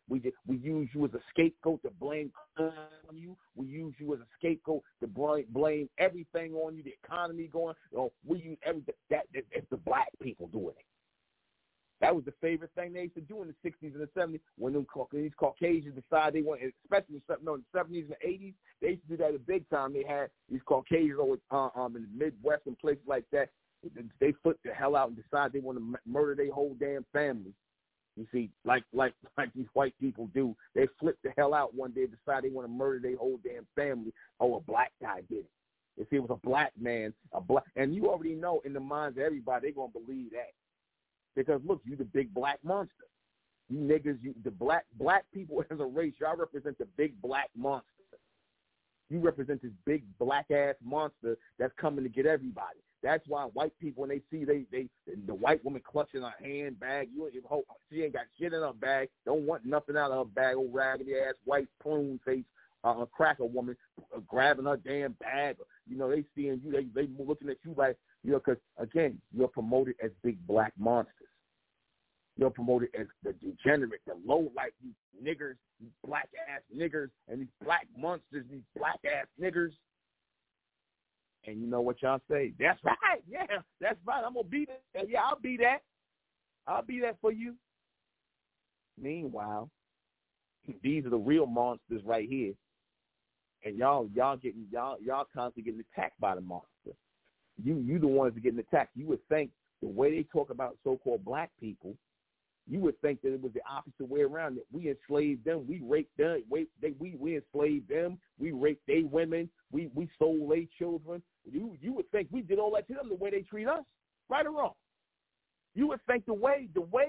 We use you as a scapegoat to blame on you. We use you as a scapegoat to blame everything on you, the economy going. We use everything. It's the black people doing it. That was the favorite thing they used to do in the 60s and the 70s when these Caucasians decided they wanted, especially in the 70s and the 80s, they used to do that a big time. They had these Caucasians in the Midwest and places like that. They flipped the hell out and decided they want to murder their whole damn family. You see, like these white people do. They flipped the hell out one day and decided they want to murder their whole damn family. Oh, a black guy did it. You see, it was a black man, and you already know in the minds of everybody, they're going to believe that. Because, look, you the big black monster. You niggas, the black people as a race, y'all represent the big black monster. You represent this big black-ass monster that's coming to get everybody. That's why white people, when they see the white woman clutching her handbag, she ain't got shit in her bag, don't want nothing out of her bag, old raggedy-ass white prune face cracker woman grabbing her damn bag. They seeing you, they looking at you like, because, again, you're promoted as big black monsters. You're promoted as the degenerate, the low-life, you niggers, you black-ass niggers, and these black monsters, these black-ass niggers. And you know what y'all say? That's right. Yeah, that's right. I'm going to be that. Yeah, I'll be that. I'll be that for you. Meanwhile, these are the real monsters right here. And y'all constantly getting attacked by the monster. You the ones that getting attacked. You would think the way they talk about so-called black people, you would think that it was the opposite way around, that we enslaved them, we raped them, we enslaved them, we raped their women, we sold their children. You would think we did all that to them the way they treat us, right or wrong. You would think the way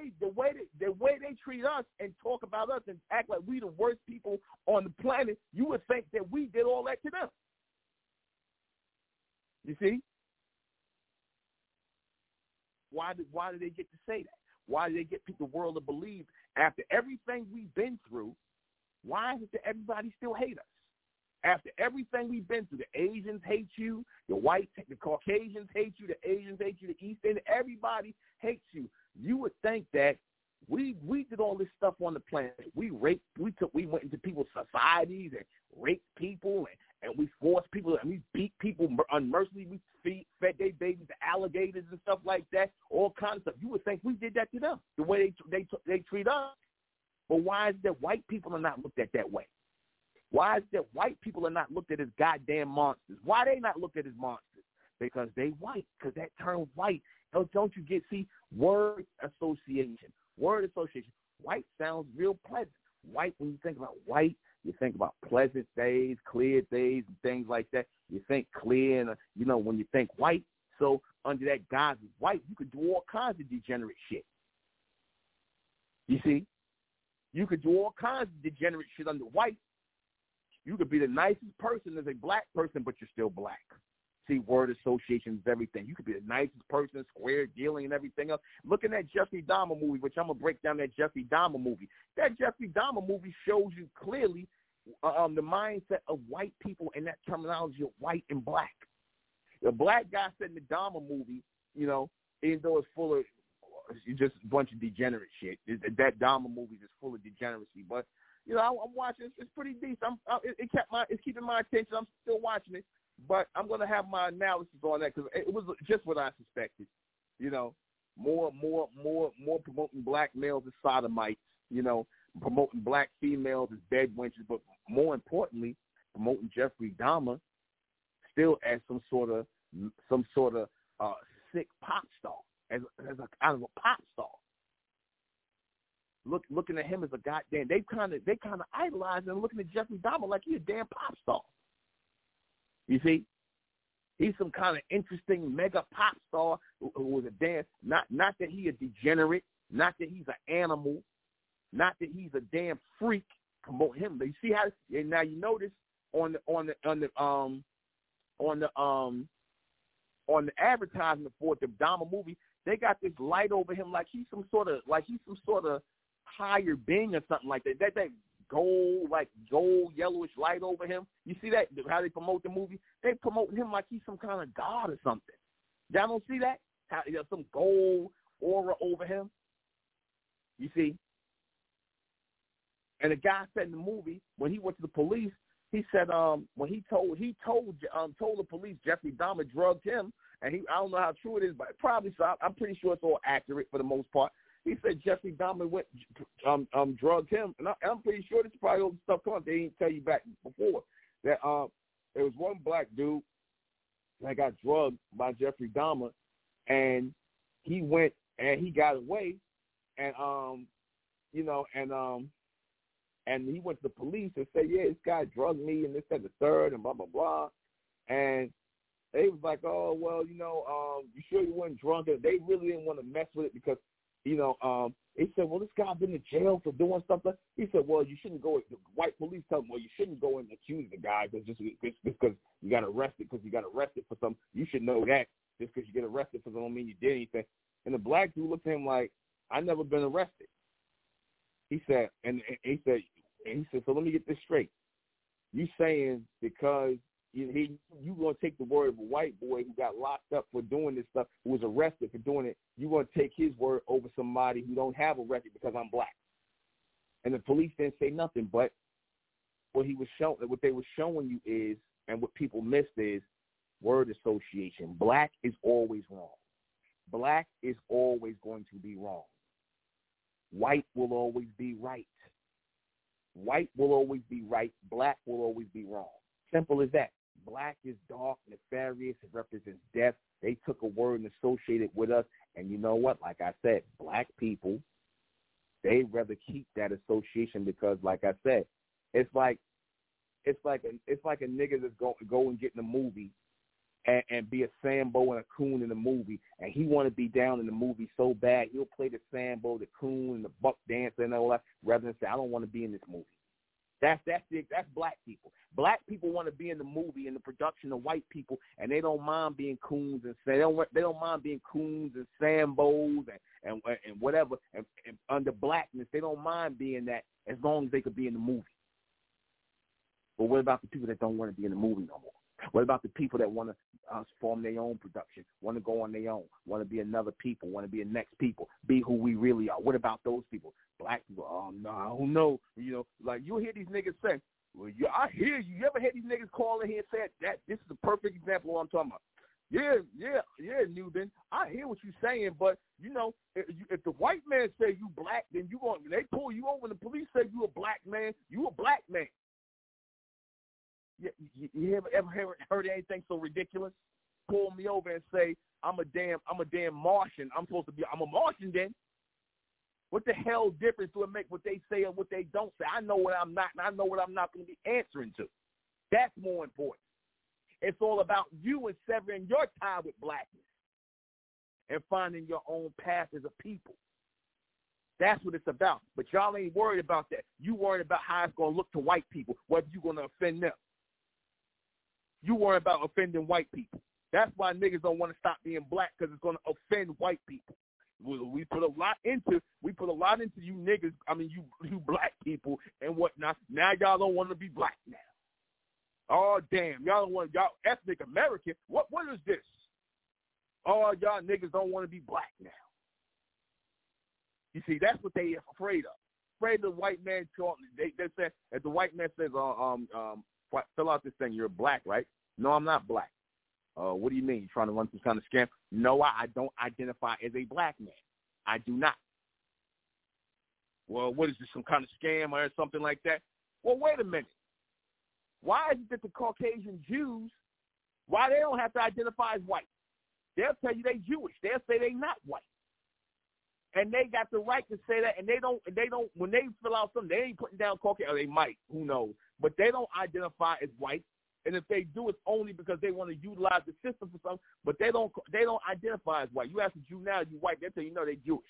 they treat us and talk about us and act like we the worst people on the planet, you would think that we did all that to them. You see? Why did they get to say that? Why did they get the world to believe after everything we've been through? Why is it that everybody still hate us? After everything we've been through, the Asians hate you, the Caucasians hate you, the Asians hate you, the East Indians, everybody hates you. You would think that we did all this stuff on the planet. We went into people's societies and raped people and we forced people and we beat people unmercifully. We fed their babies to alligators and stuff like that, all kinds of stuff. You would think we did that to them, the way they treat us. But why is it that white people are not looked at that way? Why is it that white people are not looked at as goddamn monsters? Why are they not looked at as monsters? Because they white, because that term white, don't you get, see, word association. White sounds real pleasant. White, when you think about white, you think about pleasant days, clear days, and things like that. You think clear, and, when you think white, so under that guise of white, you could do all kinds of degenerate shit. You see? You could do all kinds of degenerate shit under white. You could be the nicest person as a black person, but you're still black. See, word association is everything. You could be the nicest person, square dealing and everything else. Looking at Jeffrey Dahmer movie, which I'm going to break down that Jeffrey Dahmer movie. That Jeffrey Dahmer movie shows you clearly the mindset of white people and that terminology of white and black. The black guy said in the Dahmer movie, even though it's full of just a bunch of degenerate shit, that Dahmer movie is full of degeneracy. But, I'm watching. It's pretty decent. It's keeping my attention. I'm still watching it. But I'm going to have my analysis on that because it was just what I suspected. More promoting black males as sodomites, promoting black females as bed wenches, but more importantly, promoting Jeffrey Dahmer still as some sort of sick pop star, as a kind of a pop star. Looking at him as a goddamn, they kind of idolize him, looking at Jeffrey Dahmer like he's a damn pop star. You see, he's some kind of interesting mega pop star who was a damn, not that he a degenerate, not that he's an animal, not that he's a damn freak. Promote him. But you see how? And now you notice on the advertisement for the Dahmer movie, they got this light over him like he's some sort of higher being or something like that. That gold yellowish light over him. You see that? How they promote the movie? They promoting him like he's some kind of god or something. Y'all don't see that? How there's some gold aura over him. You see? And the guy said in the movie, when he went to the police, he said when he told the police Jeffrey Dahmer drugged him, and I don't know how true it is, but probably so. I'm pretty sure it's all accurate for the most part. He said Jeffrey Dahmer went drugged him, and I'm pretty sure this is probably all the stuff come up. They didn't tell you back before that there was one black dude that got drugged by Jeffrey Dahmer, and he went and he got away, and and he went to the police and said, yeah, this guy drugged me and this, that, and the third, and blah, blah, blah. And they was like, oh, well, you sure you weren't drunk? And they really didn't want to mess with it because, they said, well, this guy been to jail for doing something. He said, well, you shouldn't go. The white police tell him, well, you shouldn't go and accuse the guy just because you got arrested for something. You should know that just because you get arrested for something don't mean you did anything. And the black dude looked at him like, I never been arrested. He said, so let me get this straight. You saying because you going to take the word of a white boy who got locked up for doing this stuff, who was arrested for doing it, you going to take his word over somebody who don't have a record because I'm black. And the police didn't say nothing, but what they were showing you is, and what people missed is, word association. Black is always wrong. Black is always going to be wrong. White will always be right. White will always be right. Black will always be wrong. Simple as that. Black is dark, nefarious. It represents death. They took a word and associated it with us. And you know what? Like I said, black people, they rather keep that association because, like I said, it's like a nigga that's go and get in a movie and be a Sambo and a coon in the movie, and he want to be down in the movie so bad, he'll play the Sambo, the coon, and the buck dancer and all that, rather than say, I don't want to be in this movie. That's black people. Black people want to be in the movie, in the production of white people, and they don't mind being coons and they don't mind being coons and Sambos and whatever, and under blackness, they don't mind being that as long as they could be in the movie. But what about the people that don't want to be in the movie no more? What about the people that want to form their own production, want to go on their own, want to be another people, want to be a next people, be who we really are? What about those people? Black people, oh, no, I don't know. Like you'll hear these niggas say, well, I hear you. You ever hear these niggas call in here and say that? This is a perfect example of what I'm talking about. Yeah, Newbin, I hear what you're saying, but, if the white man say you black, then they pull you over and the police say you a black man, you a black man. You ever heard anything so ridiculous? Pull me over and say I'm a damn Martian. I'm a Martian then. What the hell difference do it make what they say and what they don't say? I know what I'm not, and I know what I'm not going to be answering to. That's more important. It's all about you and severing your tie with blackness and finding your own path as a people. That's what it's about. But y'all ain't worried about that. You worried about how it's going to look to white people, whether you're going to offend them. You worry about offending white people. That's why niggas don't want to stop being black, because it's going to offend white people. We put a lot into you niggas. I mean, you black people and whatnot. Now y'all don't want to be black now. Oh damn, y'all ethnic American. What is this? Oh, y'all niggas don't want to be black now. You see, that's what they are afraid of. Afraid of the white man talking. They said if the white man says fill out this thing, you're black, right? No, I'm not black. What do you mean? You trying to run some kind of scam? No, I don't identify as a black man. I do not. Well, what is this, some kind of scam or something like that? Well, wait a minute. Why is it that the Caucasian Jews, why they don't have to identify as white? They'll tell you they Jewish. They'll say they not white. And they got the right to say that, and they don't, when they fill out something, they ain't putting down Caucasian, or they might, who knows, but they don't identify as white, and if they do, it's only because they want to utilize the system for something, but they don't identify as white. You ask a Jew now, you white, they'll tell you, no, they're Jewish.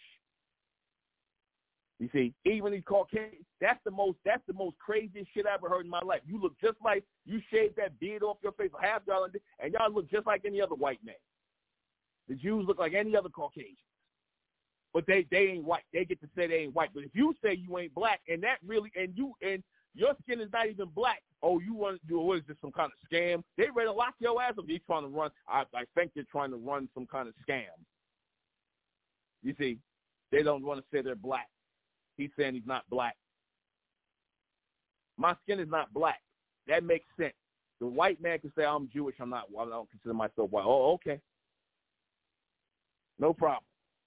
You see, even these Caucasians, that's the most craziest shit I ever heard in my life. You look just like, you shave that beard off your face, half y'all, and y'all look just like any other white man. The Jews look like any other Caucasian. But they ain't white. They get to say they ain't white. But if you say you ain't black, and that really, and your skin is not even black, oh, you want to do, what is this, some kind of scam? They ready to lock your ass up. They're trying to run, I think they're trying to run some kind of scam. You see, they don't want to say they're black. He's saying he's not black. My skin is not black. That makes sense. The white man can say, I'm Jewish, I don't consider myself white. Oh, okay. No problem.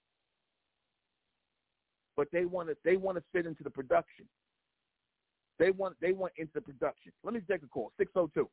But they want to fit into the production. They want into the production. Let me take a call. 602.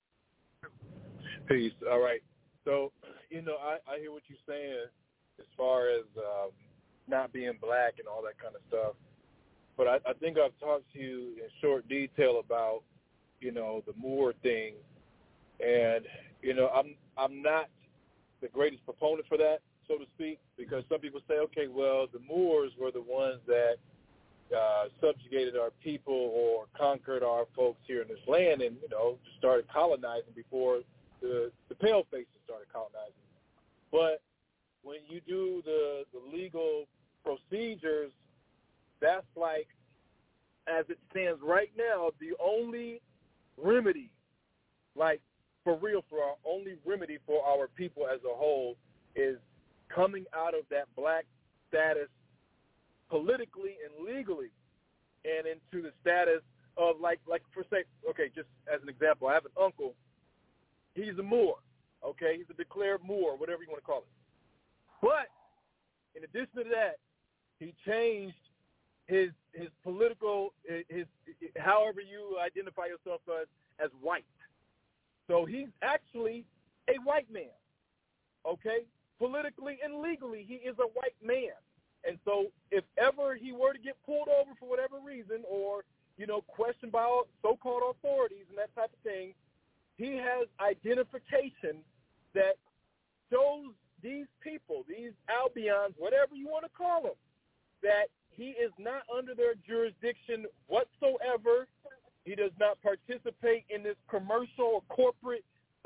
Peace. All right. So, I hear what you're saying as far as not being black and all that kind of stuff. But I think I've talked to you in short detail about, the Moor thing. And, I'm not the greatest proponent for that, so to speak, because some people say, okay, well, the Moors were the ones that subjugated our people or conquered our folks here in this land and, started colonizing before the pale faces started colonizing. But when you do the legal procedures, that's like, as it stands right now, the only remedy, like for real, for our only remedy for our people as a whole is coming out of that black status politically and legally and into the status of like for say, okay, just as an example, I have an uncle. He's a Moor, okay? He's a declared Moor, whatever you want to call it. But in addition to that, he changed his political, his however you identify yourself as white. So he's actually a white man, okay? Politically and legally, he is a white man. And so if ever he were to get pulled over for whatever reason or, questioned by so-called authorities and that type of thing, he has identification that shows these people, these Albions, whatever you want to call them, that he is not under their jurisdiction whatsoever. He does not participate in this commercial or corporate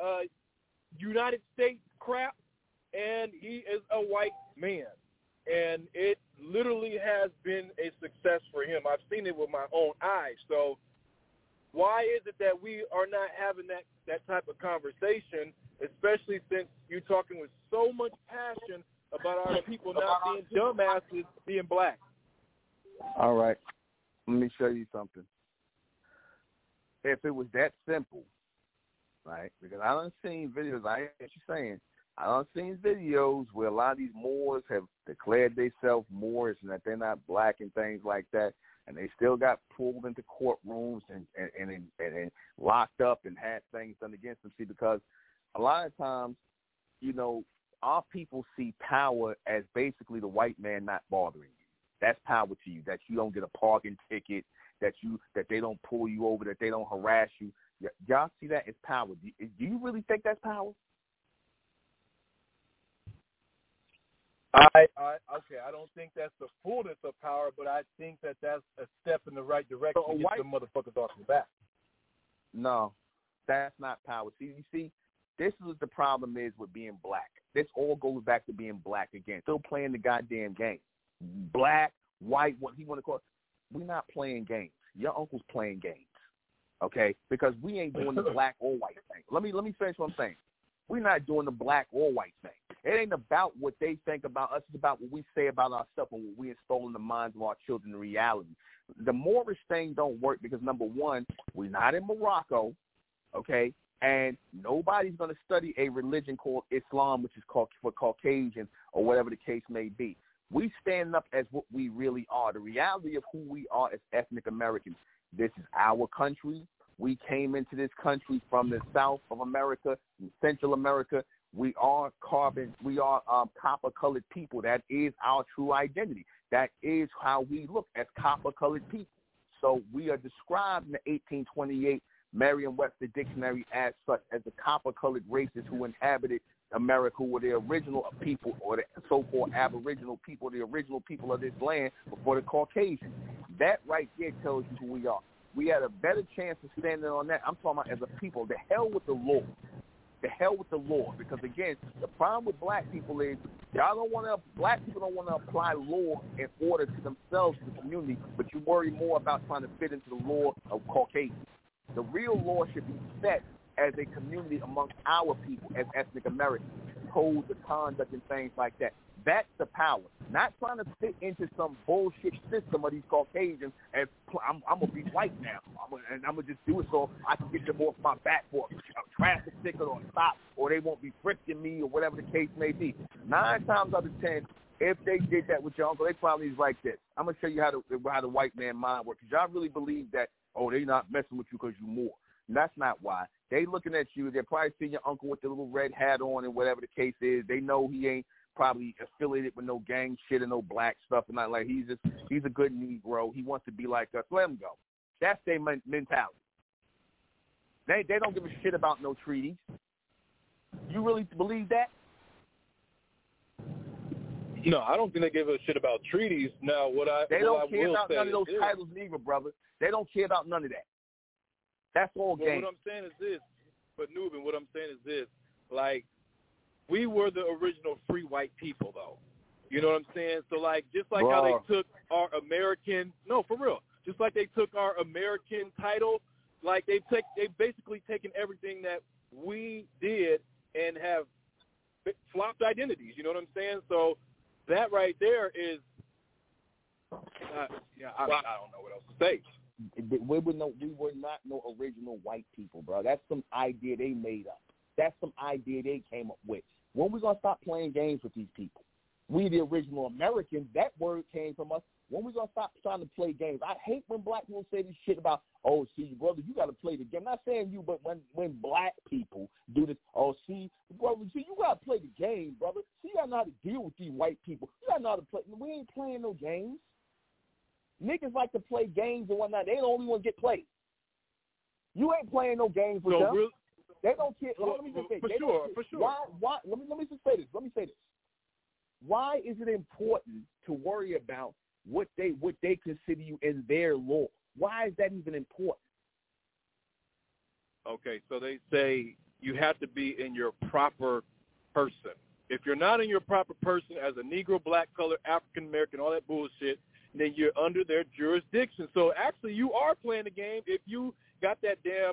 United States crap, and he is a white man. And it literally has been a success for him. I've seen it with my own eyes. So why is it that we are not having that type of conversation, especially since you're talking with so much passion about our people not being dumbasses, being black? All right. Let me show you something. If it was that simple, right, because I done seen videos, I hear what you're saying, I done seen videos where a lot of these Moors have declared themselves Moors and that they're not black and things like that, and they still got pulled into courtrooms and locked up and had things done against them. See, because a lot of times, our people see power as basically the white man not bothering you. That's power to you, that you don't get a parking ticket, that they don't pull you over, that they don't harass you. Y'all see that as power. Do you really think that's power? I don't think that's the fullness of power, but I think that that's a step in the right direction to get some motherfuckers off your back. No, that's not power. See, you see, this is what the problem is with being black. This all goes back to being black again. Still playing the goddamn game. Black, white, what he want to call it. We're not playing games. Your uncle's playing games, okay? Because we ain't doing the black or white thing. Let me finish what I'm saying. We're not doing the black or white thing. It ain't about what they think about us. It's about what we say about ourselves and what we install in the minds of our children in reality. The Moorish thing don't work because, number one, we're not in Morocco, okay? And nobody's going to study a religion called Islam, which is called for Caucasians or whatever the case may be. We stand up as what we really are, the reality of who we are as ethnic Americans. This is our country. We came into this country from the South of America, Central America. We are copper-colored people. That is our true identity. That is how we look as copper-colored people. So we are described in the 1828 Merriam-Webster Dictionary as such, as the copper-colored races who inhabited America, who were the original people, or the so-called aboriginal people, the original people of this land before the Caucasians. That right there tells you who we are. We had a better chance of standing on that. I'm talking about as a people. The hell with the law. The hell with the law. Because, again, the problem with black people is black people don't want to apply law in order to themselves, to the community, but you worry more about trying to fit into the law of Caucasians. The real law should be set as a community amongst our people, as ethnic Americans, codes of conduct and things like that. That's the power. Not trying to fit into some bullshit system of these Caucasians and I'm going to be white now. I'm going to just do it so I can get them off my back for a traffic ticket or a stop, or they won't be frisking me or whatever the case may be. 9 times out of 10, if they did that with your uncle, they probably is like this. I'm going to show you how the white man mind works. Because y'all really believe that, they're not messing with you because you're more. And that's not why. They looking at you. They're probably seeing your uncle with the little red hat on and whatever the case is. They know he ain't probably affiliated with no gang shit and no black stuff and not like he's a good Negro. He wants to be like us. Let him go. That's their mentality. They don't give a shit about no treaties. You really believe that? No, I don't think they give a shit about treaties. Now, they don't care about none of those titles neither, brother. They don't care about none of that. That's all game. What I'm saying is this, but Nuben, what I'm saying is this, like, we were the original free white people, though. You know what I'm saying? So, like, just like how they took our American, no, for real, just like they took our American title, like they've basically taken everything that we did and have flopped identities. You know what I'm saying? So that right there is, I don't know what else to say. We were not no original white people, bro. That's some idea they made up. That's some idea they came up with. When we going to stop playing games with these people? We the original Americans. That word came from us. When we going to stop trying to play games? I hate when black people say this shit about, see, brother, you got to play the game. I'm not saying you, but when black people do this, brother, you got to play the game, brother. See, you got to know how to deal with these white people. You got to know how to play. We ain't playing no games. Niggas like to play games and whatnot. They the only one get played. You ain't playing no games with them. They don't care. Let me just say, for sure. Why? Let me just say this. Why is it important to worry about what they consider you in their law? Why is that even important? Okay, so they say you have to be in your proper person. If you're not in your proper person as a Negro, black, color, African American, all that bullshit, then you're under their jurisdiction. So actually, you are playing the game if you got that damn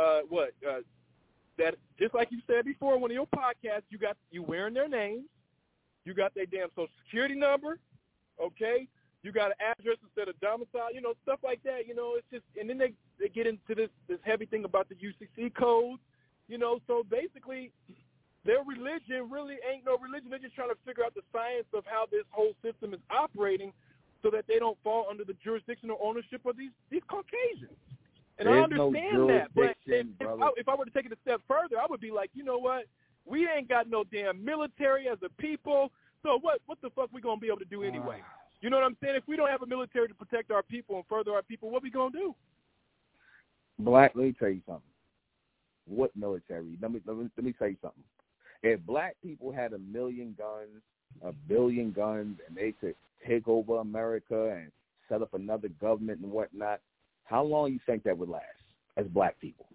that just like you said before, one of your podcasts, you wearing their names, you got their damn social security number, okay? You got an address instead of domicile, stuff like that. It's just, and then they get into this heavy thing about the UCC code, So basically, their religion really ain't no religion. They're just trying to figure out the science of how this whole system is operating, so that they don't fall under the jurisdiction or ownership of these Caucasians. And I understand that, but if I were to take it a step further, I would be like, you know what? We ain't got no damn military as a people, so what the fuck we going to be able to do anyway? You know what I'm saying? If we don't have a military to protect our people and further our people, what we going to do? Black, let me tell you something. What military? Let me tell you something. If black people had 1 million guns, 1 billion guns, and they could take over America and set up another government and whatnot, how long you think that would last as black people?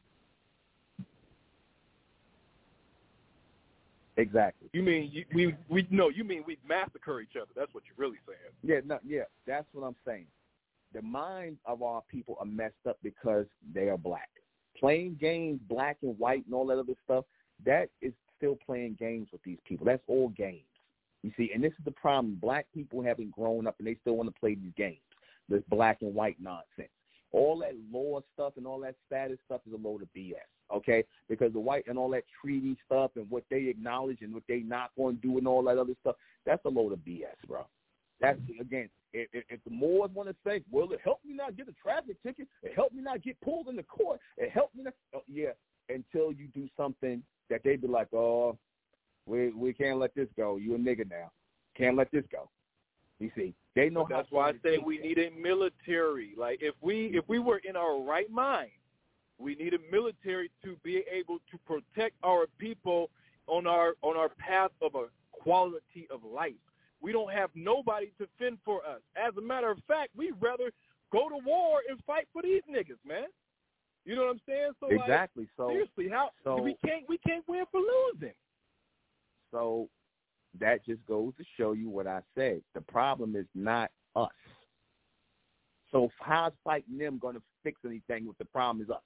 Exactly. You mean you mean we massacre each other? That's what you're really saying. Yeah, that's what I'm saying. The minds of our people are messed up because they are black. Playing games, black and white and all that other stuff, that is still playing games with these people. That's all games. You see, and this is the problem. Black people haven't grown up and they still want to play these games, this black and white nonsense. All that law stuff and all that status stuff is a load of BS, okay? Because the white and all that treaty stuff and what they acknowledge and what they not going to do and all that other stuff, that's a load of BS, bro. That's, again, if the Moors want to say, well, it helped me not get a traffic ticket, it helped me not get pulled in the court, it helped me not, until you do something that they be like, we can't let this go. You a nigga now. Can't let this go. You see, they know how. That's why I say we need a military. Like if we were in our right mind, we need a military to be able to protect our people on our path of a quality of life. We don't have nobody to fend for us. As a matter of fact, we'd rather go to war and fight for these niggas, man. You know what I'm saying? So exactly. So seriously, we can't win for losing. So that just goes to show you what I said. The problem is not us. So how's fighting them going to fix anything if the problem is us?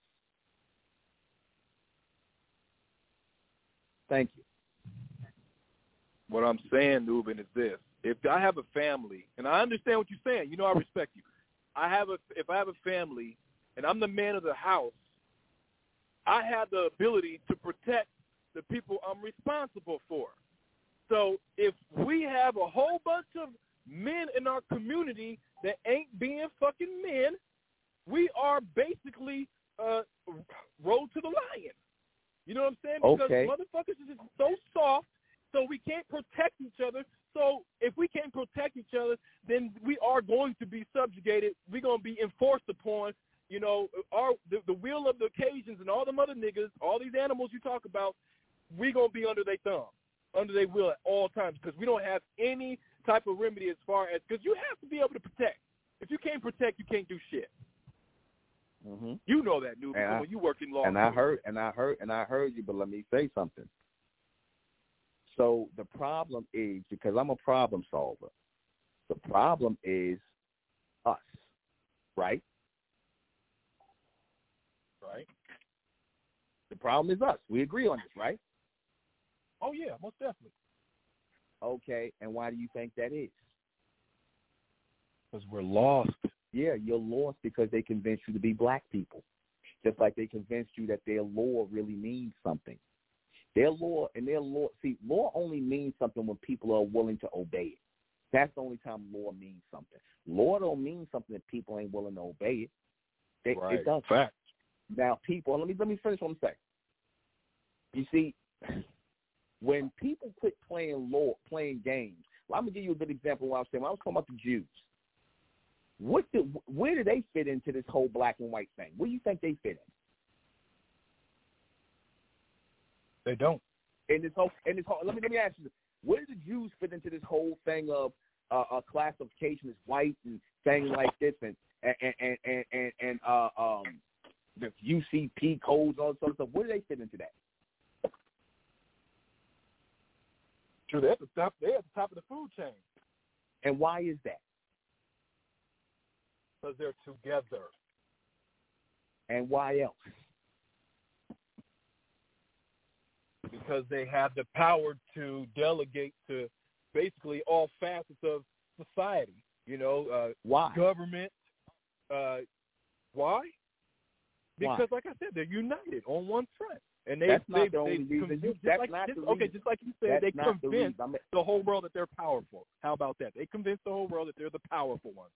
Thank you. What I'm saying, Nuben, is this. If I have a family, and I understand what you're saying, I respect you. If I have a family and I'm the man of the house, I have the ability to protect the people I'm responsible for. So if we have a whole bunch of men in our community that ain't being fucking men, we are basically road to the lion. You know what I'm saying? Because motherfuckers is just so soft, so we can't protect each other. So if we can't protect each other, then we are going to be subjugated. We're going to be enforced upon. The will of the Cajuns and all them other niggas, all these animals you talk about, we're going to be under their thumb, under their will at all times, because we don't have any type of remedy as far as, because you have to be able to protect. If you can't protect, you can't do shit. Mm-hmm. You know that, Nuben, when you worked in law. And I heard you, but let me say something. So the problem is, because I'm a problem solver, the problem is us, right? Right. The problem is us. We agree on this, right? Oh, yeah, most definitely. Okay, and why do you think that is? Because we're lost. Yeah, you're lost because they convinced you to be black people, just like they convinced you that their law really means something. Their law, see, law only means something when people are willing to obey it. That's the only time law means something. Law don't mean something if people ain't willing to obey it. Right. It doesn't. Fact. Now, people, let me finish what I'm saying. You see, when people quit playing games, I'm gonna give you a good example of what I was saying. When I was talking about the Jews, where do they fit into this whole black and white thing? Where do you think they fit in? They don't. In this whole, let me ask you, where do the Jews fit into this whole thing of classification as white and things like this, and the UCP codes, all sorts of stuff? Where do they fit into that? True, they're at the top. They're at the top of the food chain. And why is that? Because they're together. And why else? Because they have the power to delegate to basically all facets of society. Why? Government. Why? Because, like I said, they're united on one front. And that's not the only reason. Just like you said, they convinced the whole world that they're powerful. How about that? They convinced the whole world that they're the powerful ones.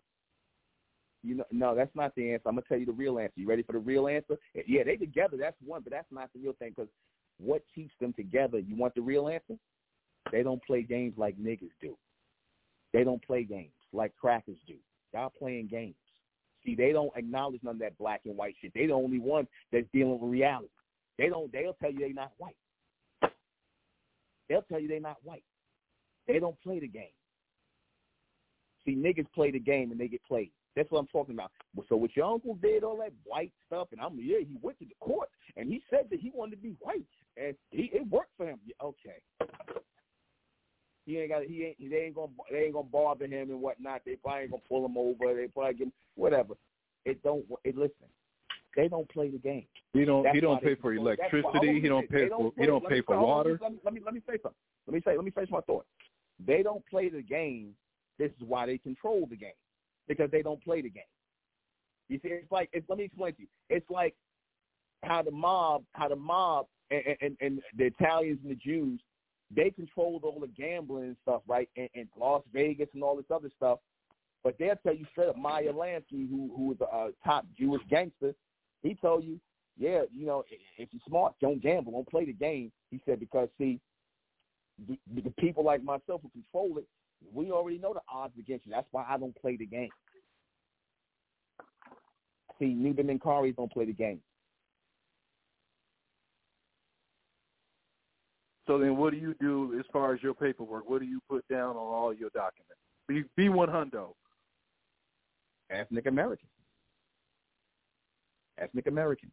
No, that's not the answer. I'm going to tell you the real answer. You ready for the real answer? Yeah, they together, that's one, but that's not the real thing, because what keeps them together, you want the real answer? They don't play games like niggas do. They don't play games like crackers do. Y'all playing games. See, they don't acknowledge none of that black and white shit. They the only ones that's dealing with reality. They'll tell you they're not white. They'll tell you they're not white. They don't play the game. See, niggas play the game and they get played. That's what I'm talking about. So what your uncle did, all that white stuff, and he went to the court and he said that he wanted to be white, and it worked for him. Okay. They ain't gonna bother him and whatnot. They probably ain't gonna pull him over. They probably give him whatever. Listen. They don't play the game. He don't pay for electricity. He don't pay for water. Let me say something. Let me finish my thought. They don't play the game. This is why they control the game, because they don't play the game. You see, let me explain to you. It's like how the mob and the Italians and the Jews, they controlled all the gambling and stuff, right? And Las Vegas and all this other stuff. But they'll tell you straight up, Meyer Lansky, who is a top Jewish gangster, he told you, yeah, if you're smart, don't gamble, don't play the game. He said, because, see, the people like myself who control it, we already know the odds against you. That's why I don't play the game. See, Nuben and Kari don't play the game. So then what do you do as far as your paperwork? What do you put down on all your documents? Be one hundo. Ethnic American. Ethnic American.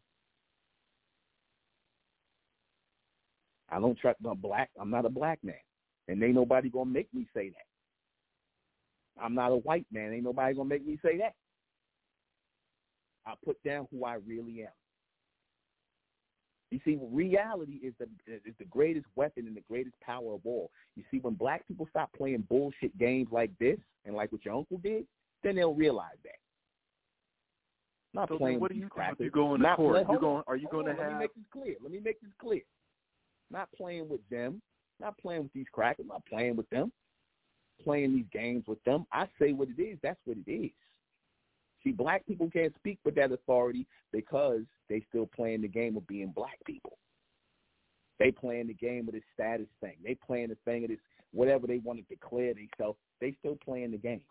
I don't trust black. I'm not a black man. And ain't nobody going to make me say that. I'm not a white man. Ain't nobody going to make me say that. I put down who I really am. You see, reality is the greatest weapon and the greatest power of all. You see, when black people stop playing bullshit games like this and like what your uncle did, then they'll realize that. Not so playing what with do you these think crackers. if you go into court? Are you going to Let have? me make this clear. Not playing with them. Not playing with these crackers. Not playing with them. Playing these games with them. I say what it is. That's what it is. See, black people can't speak with that authority because they still playing the game of being black people. They playing the game of this status thing. They playing the thing of this whatever they want to declare themselves. They still playing the game.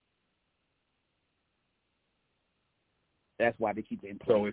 That's why they keep getting played.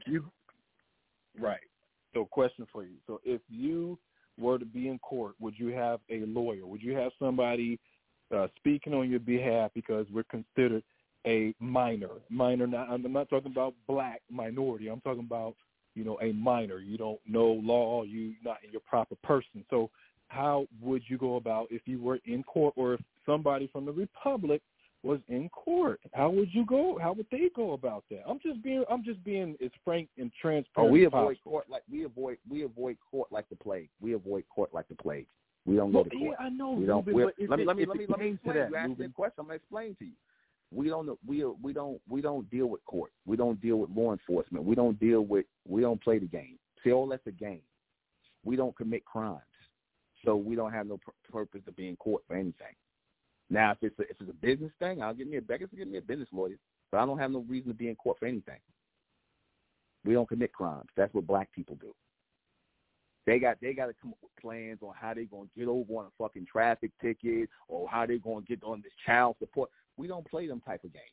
So question for you. So if you were to be in court, would you have a lawyer? Would you have somebody speaking on your behalf because we're considered a minor? Not, I'm not talking about black minority. I'm talking about, a minor. You don't know law. You're not your proper person. So how would you go about if you were in court or if somebody from the Republic was in court? How would you go? How would they go about that? I'm just being as frank and transparent. We as avoid possible. court like we avoid court like the plague. We avoid court like the plague. We don't go to court. Yeah, I know. We don't. Let me explain. that, You asked me a question. I'm gonna explain to you. We don't deal with court. We don't deal with law enforcement. We don't play the game. See, all that's a game. We don't commit crimes, so we don't have no purpose to be in court for anything. Now, if it's a business thing, I'll give me a business lawyer, but I don't have no reason to be in court for anything. We don't commit crimes. That's what black people do. They got to come up with plans on how they're going to get over on a fucking traffic ticket or how they're going to get on this child support. We don't play them type of games.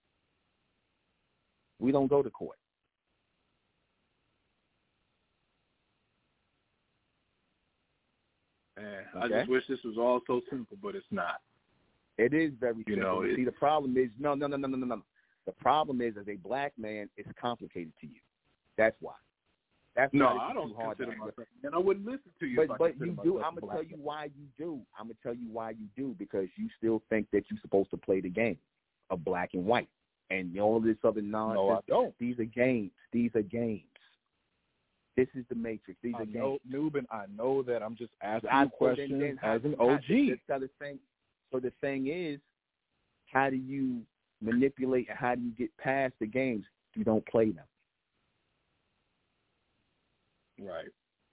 We don't go to court. I just wish this was all so simple, but it's not. It is very simple. See, the problem is no. The problem is, as a black man, it's complicated to you. That's why. That's I don't consider myself, and I wouldn't listen to you. But you do. I'm gonna tell you why you do. I'm gonna tell you why you do because you still think that you're supposed to play the game of black and white and all this other nonsense. No, I don't. These are games. This is the Matrix. These are games. Newbin, I know that. I'm just asking you questions as an OG. So the thing is, how do you manipulate and how do you get past the games? You don't play them. Right.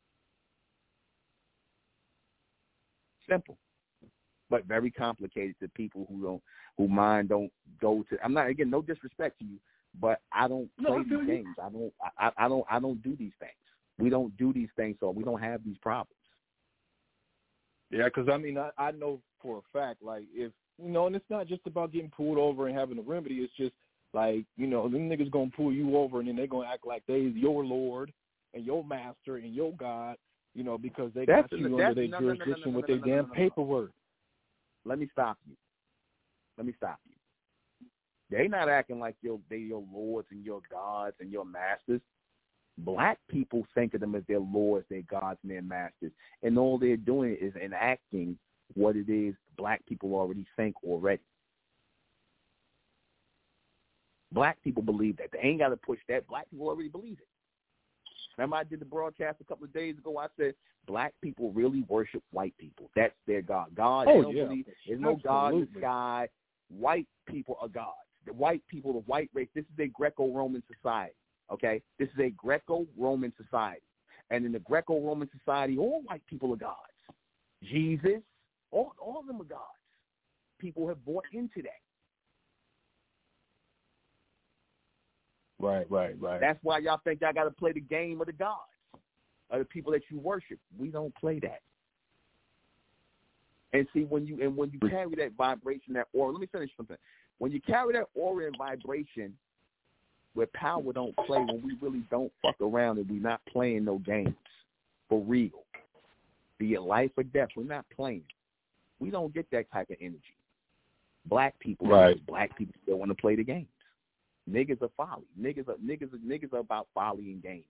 Simple, but very complicated to people who mind don't go to. I'm not, again, no disrespect to you, but I don't play these games. I don't do these things. We don't do these things, so we don't have these problems. Yeah, because I know for a fact, like if and it's not just about getting pulled over and having a remedy. It's just like them niggas gonna pull you over and then they're gonna act like they your Lord and your master and your God, because they got you under their jurisdiction with their damn paperwork. Let me stop you. They not acting like they your lords and your gods and your masters. Black people think of them as their lords, their gods, and their masters, and all they're doing is enacting what it is black people already think already. Black people believe that. They ain't got to push that. Black people already believe it. Remember I did the broadcast a couple of days ago. I said black people really worship white people. That's their God. Believe there's no God in the sky. White people are gods. The white people, the white race, this is a Greco-Roman society. Okay? This is a Greco-Roman society. And in the Greco-Roman society, all white people are gods. Jesus, all of them are gods. People have bought into that. Right. That's why y'all think y'all got to play the game of the gods, of the people that you worship. We don't play that. And see, when you carry that vibration, that aura. Let me finish something. When you carry that aura and vibration, where power don't play, when we really don't fuck around and we're not playing no games for real, be it life or death, we're not playing. We don't get that type of energy. Black people, black people still want to play the games. Niggas are folly. Niggas are about folly and games.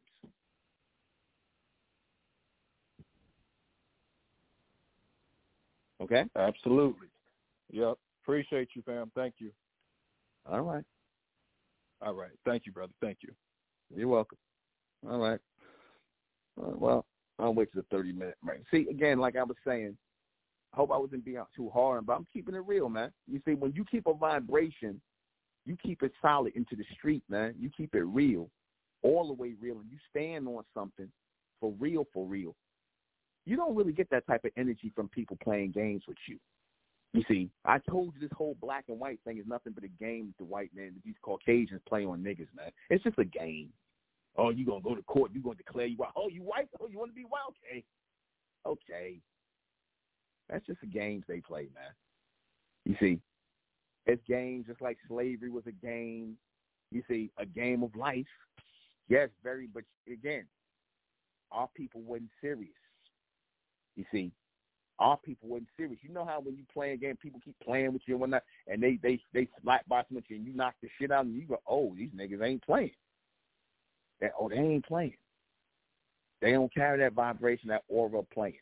Okay? Absolutely. Yep. Appreciate you, fam. Thank you. All right. Thank you, brother. Thank you. You're welcome. All right. Well, I'll wait till the 30-minute break. See, again, like I was saying, I hope I wasn't being too hard, but I'm keeping it real, man. You see, when you keep a vibration, you keep it solid into the street, man. You keep it real, all the way real, and you stand on something for real, for real. You don't really get that type of energy from people playing games with you. You see, I told you this whole black and white thing is nothing but a game that the white man, that these Caucasians play on niggas, man. It's just a game. Oh, you going to go to court. You going to declare you white. Oh, you white? Oh, you want to be white? Okay. Okay. That's just the games they play, man. You see, it's games just like slavery was a game. You see, a game of life. Yes, very, but again, our people wasn't serious. You see, our people wasn't serious. You know how when you play a game, people keep playing with you and whatnot, and they slap by some of you, and you knock the shit out, and you go, oh, these niggas ain't playing. They ain't playing. They don't carry that vibration, that aura of playing.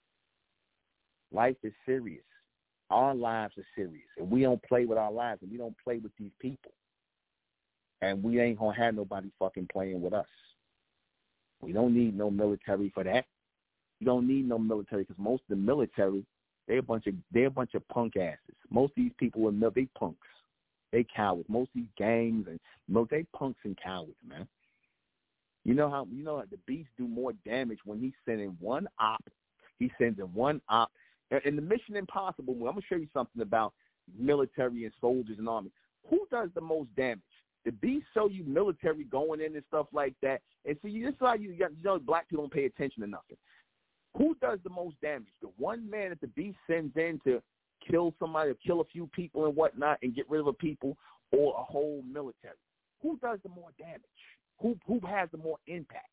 Life is serious. Our lives are serious, and we don't play with our lives, and we don't play with these people. And we ain't going to have nobody fucking playing with us. We don't need no military for that. You don't need no military because most of the military, they're a bunch of punk asses. Most of these people they punks. They cowards. Most of these gangs they punks and cowards, man. You know how the beast do more damage when he's sending one op. He sends in one op. In the Mission Impossible, I'm going to show you something about military and soldiers and army. Who does the most damage? The beast show you military going in and stuff like that. And see, this is how you black people don't pay attention to nothing. Who does the most damage? The one man that the beast sends in to kill somebody or kill a few people and whatnot and get rid of a people, or a whole military? Who does the more damage? Who has the more impact?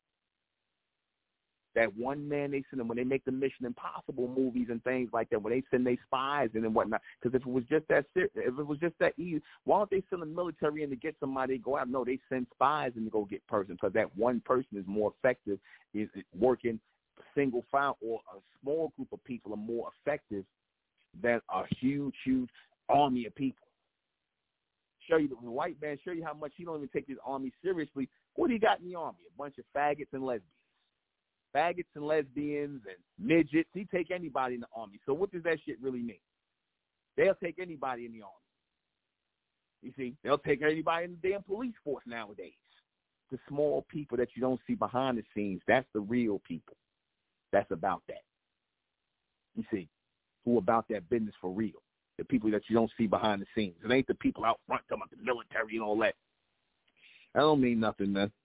That one man they send them when they make the Mission Impossible movies and things like that, when they send their spies in and whatnot. Because if it was just that easy, why don't they send the military in to get somebody to go out? No, they send spies in to go get person, because that one person is more effective, is working single file, or a small group of people are more effective than a huge army of people. Show you the white man, show you how much he don't even take his army seriously. What do he got in the army? A bunch of faggots and lesbians. Faggots and lesbians and midgets. He take anybody in the army. So what does that shit really mean? They'll take anybody in the army. You see, they'll take anybody in the damn police force nowadays. The small people that you don't see behind the scenes, that's the real people. That's about that. You see, who about that business for real. The people that you don't see behind the scenes. It ain't the people out front talking about the military and all that. That don't mean nothing, man.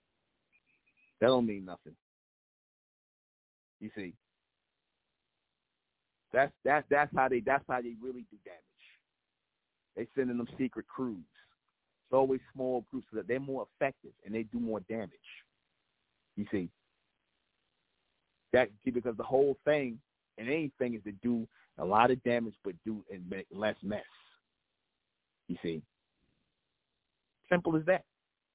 That don't mean nothing. You see, that's how they really do damage. They send in them secret crews. It's always small groups so that they're more effective and they do more damage. You see, because the whole thing and anything is to do a lot of damage but do and make less mess. You see, simple as that.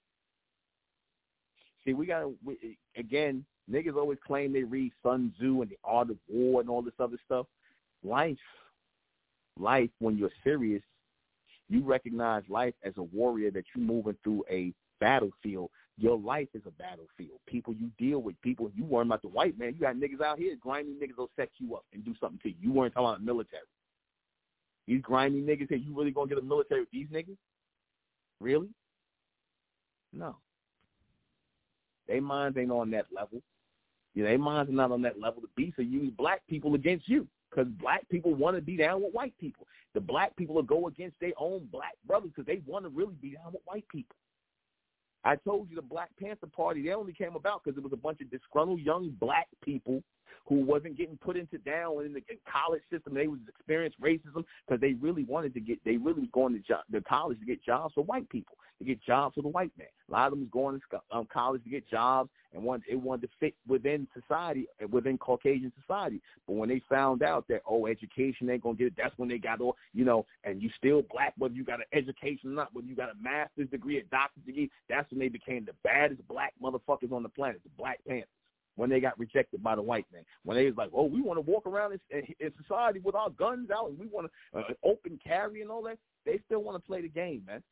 See, again, niggas always claim they read Sun Tzu and the Art of War and all this other stuff. Life, when you're serious, you recognize life as a warrior, that you're moving through a battlefield. Your life is a battlefield. People you deal with, people you worry about the white man. You got niggas out here, grimy niggas will set you up and do something to you. You weren't talking about the military. These grimy niggas here, you really gonna get a military with these niggas? Really? No. Their minds ain't on that level. Their minds are not on that level. The beast will use black people against you because black people want to be down with white people. The black people will go against their own black brothers because they want to really be down with white people. I told you the Black Panther Party, they only came about because it was a bunch of disgruntled young black people who wasn't getting put into down in the college system. They was experiencing racism because they really was going to college to get jobs for white people, to get jobs for the white man. A lot of them was going to college to get jobs and wanted to fit within society, within Caucasian society. But when they found out that, education ain't going to get it, that's when they got all, and you still black, whether you got an education or not, whether you got a master's degree, a doctorate degree, that's when they became the baddest black motherfuckers on the planet, the Black Panthers. When they got rejected by the white man, when they was like, we want to walk around in society with our guns out and we want to open carry and all that, they still want to play the game, man.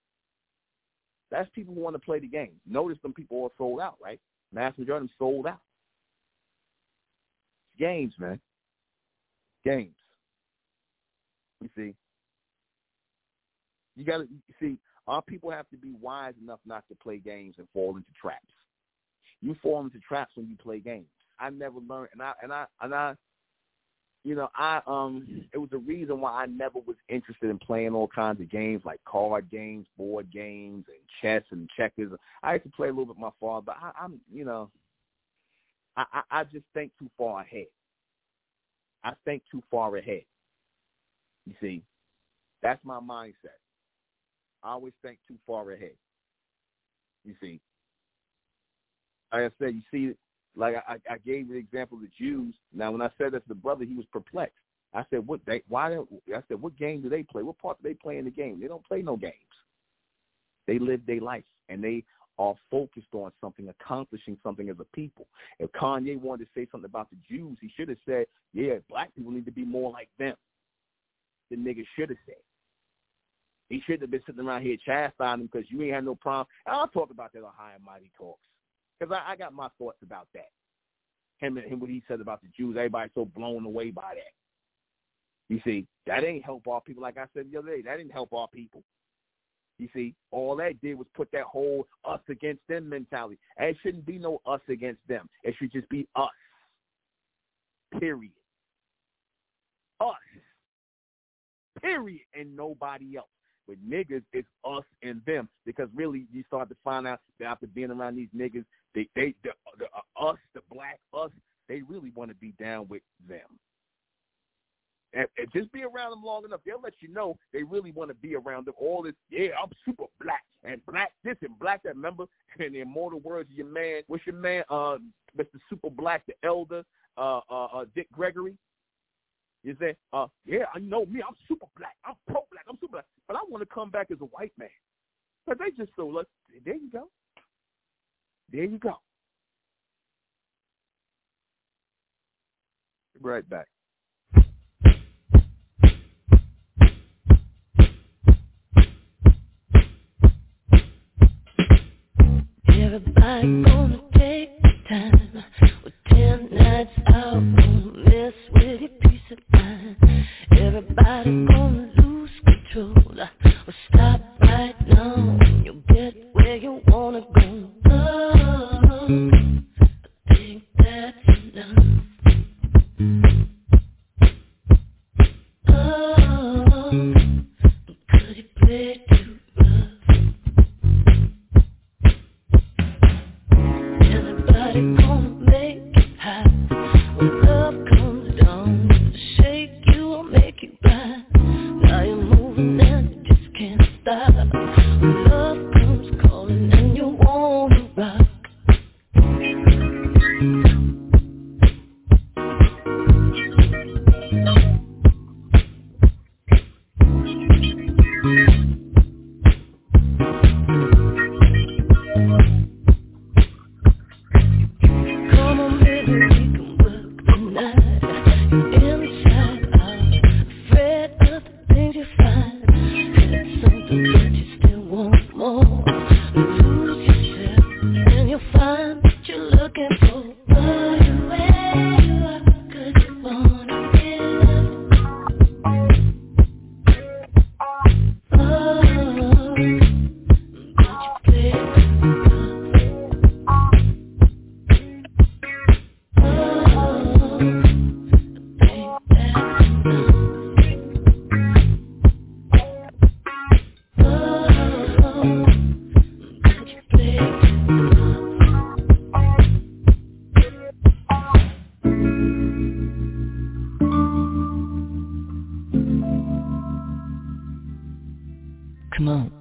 That's people who want to play the game. Notice them people are sold out, right? Mass majority of them sold out. games, man. Games. You see. You gotta see. Our people have to be wise enough not to play games and fall into traps. You fall into traps when you play games. I never learned, and I, you know, it was the reason why I never was interested in playing all kinds of games like card games, board games, and chess and checkers. I used to play a little bit with my father, but I'm, you know, I just think too far ahead. I think too far ahead. You see, that's my mindset. I always think too far ahead. You see, like I said, you see, like I gave you the example of the Jews. Now, when I said that to the brother, he was perplexed. I said, what game do they play? What part do they play in the game? They don't play no games. They live their life, and they are focused on something, accomplishing something as a people. If Kanye wanted to say something about the Jews, he should have said, yeah, black people need to be more like them. The nigga should have said. He shouldn't have been sitting around here chastising them because you ain't had no problem. And I'll talk about that on High and Mighty Talks because I got my thoughts about that. Him, what he said about the Jews, everybody's so blown away by that. You see, that ain't help our people. Like I said the other day, that didn't help our people. You see, all that did was put that whole us against them mentality. And it shouldn't be no us against them. It should just be us. Period. Us. Period. And nobody else. With niggas, it's us and them, because really you start to find out that after being around these niggas, the us, the black us, they really want to be down with them. And just be around them long enough, they'll let you know they really want to be around them. All this, yeah, I'm super black and black this and black that. Remember, in the immortal words of your man, what's your man, Mr. Super Black, the elder, Dick Gregory. You say, yeah, I know me. I'm super black. I'm pro-black. I'm super black. But I want to come back as a white man. But they just so look. There you go. There you go. Right back. Everybody gonna take the time with 10 nights out, gonna mess with your peace of mind. Everybody gonna lose control, or stop right now, and you'll get where you wanna go. Oh, I think that's enough. Oh, could you play it too rough? Everybody gonna make it hot. When love comes down, it'll shake you or make you cry. Now you're moving and you just can't stop. When love comes calling and you wanna rock. Come on, baby, we can work tonight. You're inside out, afraid of the things you find. It's something that you still want more. Lose yourself and you'll find what you're looking for. Oh, you where you are, 'cause you wanna be loved. Oh, but you play it too rough. Come on.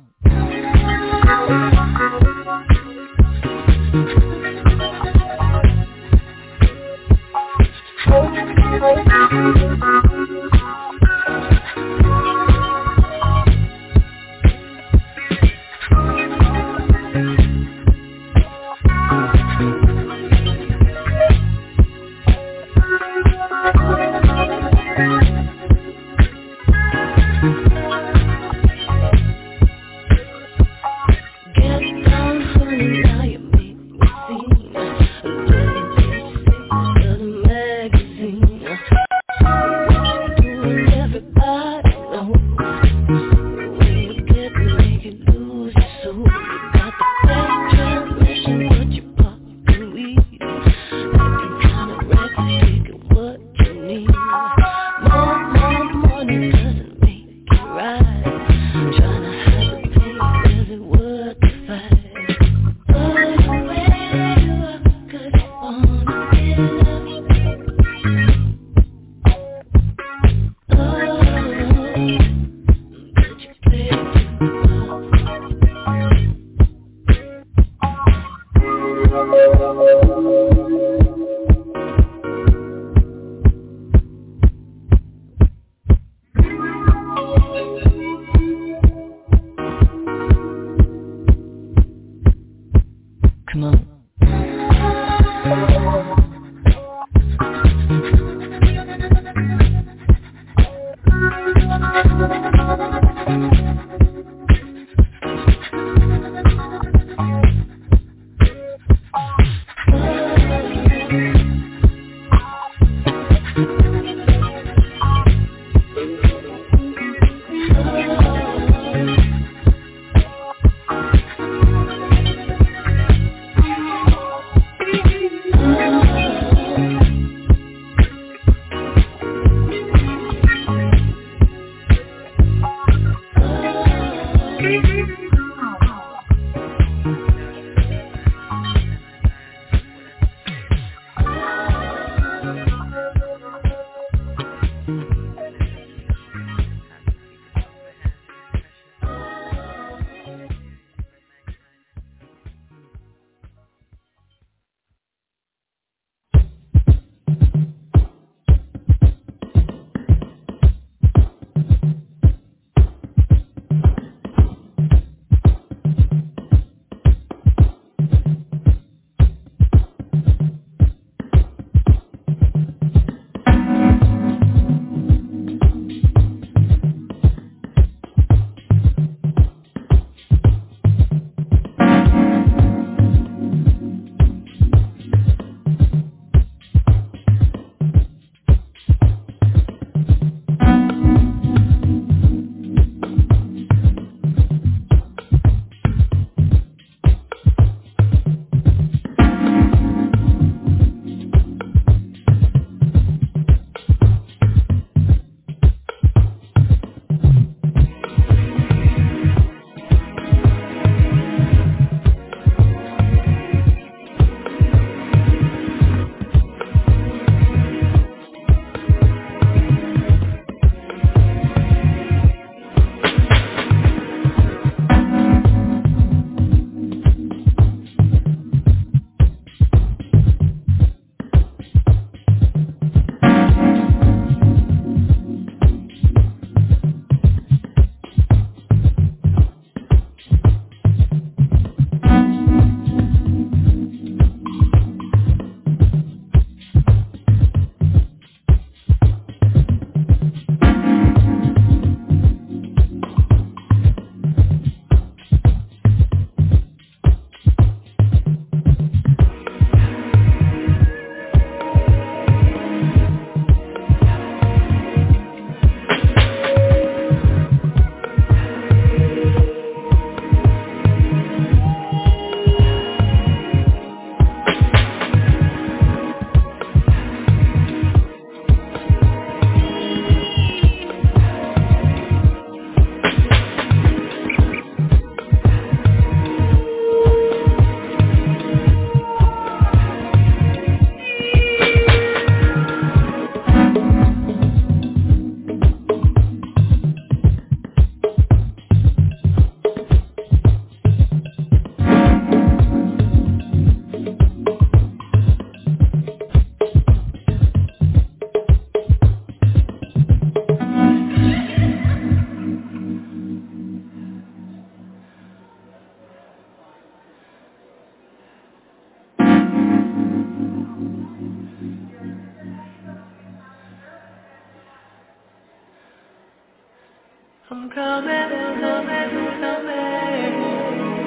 I'm coming, I'm coming, I'm coming.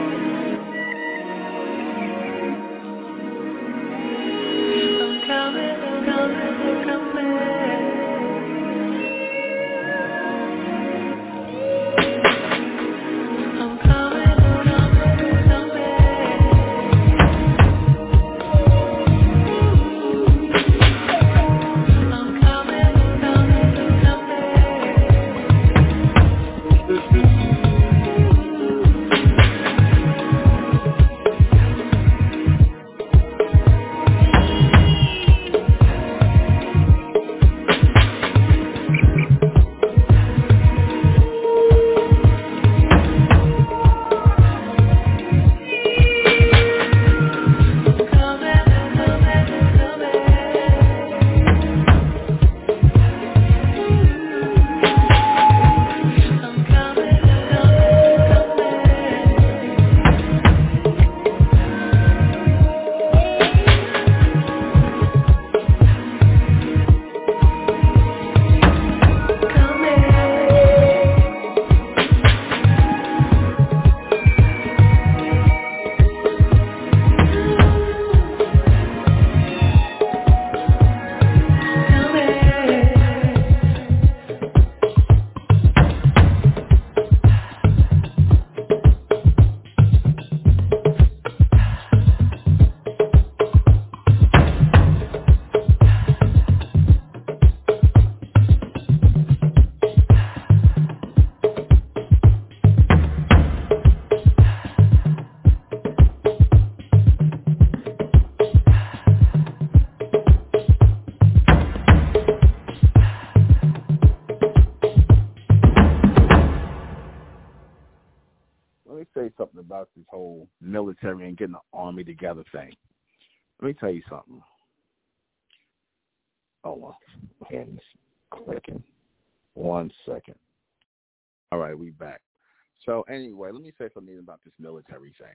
I'm coming, I'm coming, I'm coming. I'm coming, I'm coming, I'm coming. I'm coming, I'm coming, I'm coming. Let me say something about this whole military and getting the army together thing. Let me tell you something. Hold on. Hands clicking. 1 second. All right, we back. So anyway, let me say something about this military thing.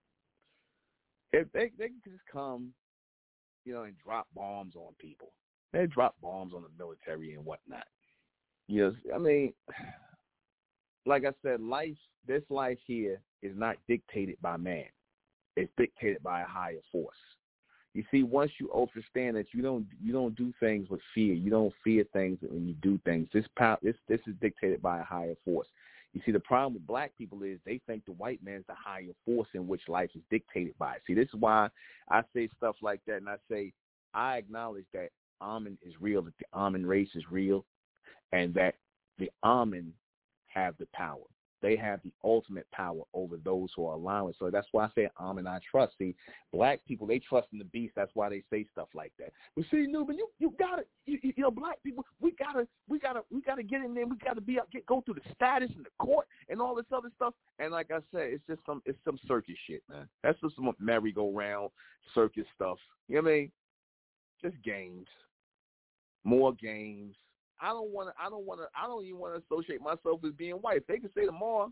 If they can just come, and drop bombs on people. They drop bombs on the military and whatnot. Yes, I mean, like I said, this life here is not dictated by man. It's dictated by a higher force. You see, once you understand that you don't do things with fear. You don't fear things when you do things. This is dictated by a higher force. You see, the problem with black people is they think the white man is the higher force in which life is dictated by. See, this is why I say stuff like that, and I say I acknowledge that Amen is real, that the Amen race is real, and that the Amen have the power. They have the ultimate power over those who are aligned. So that's why I say Amen, I trust. See, black people, they trust in the beast. That's why they say stuff like that. But see, Nuben, you gotta, black people, we gotta get in there. We gotta go through the status and the court and all this other stuff. And like I said, it's some circus shit, man. That's just some merry-go-round circus stuff. You know what I mean? Just games, more games. I don't even want to associate myself as being white. If they can say tomorrow,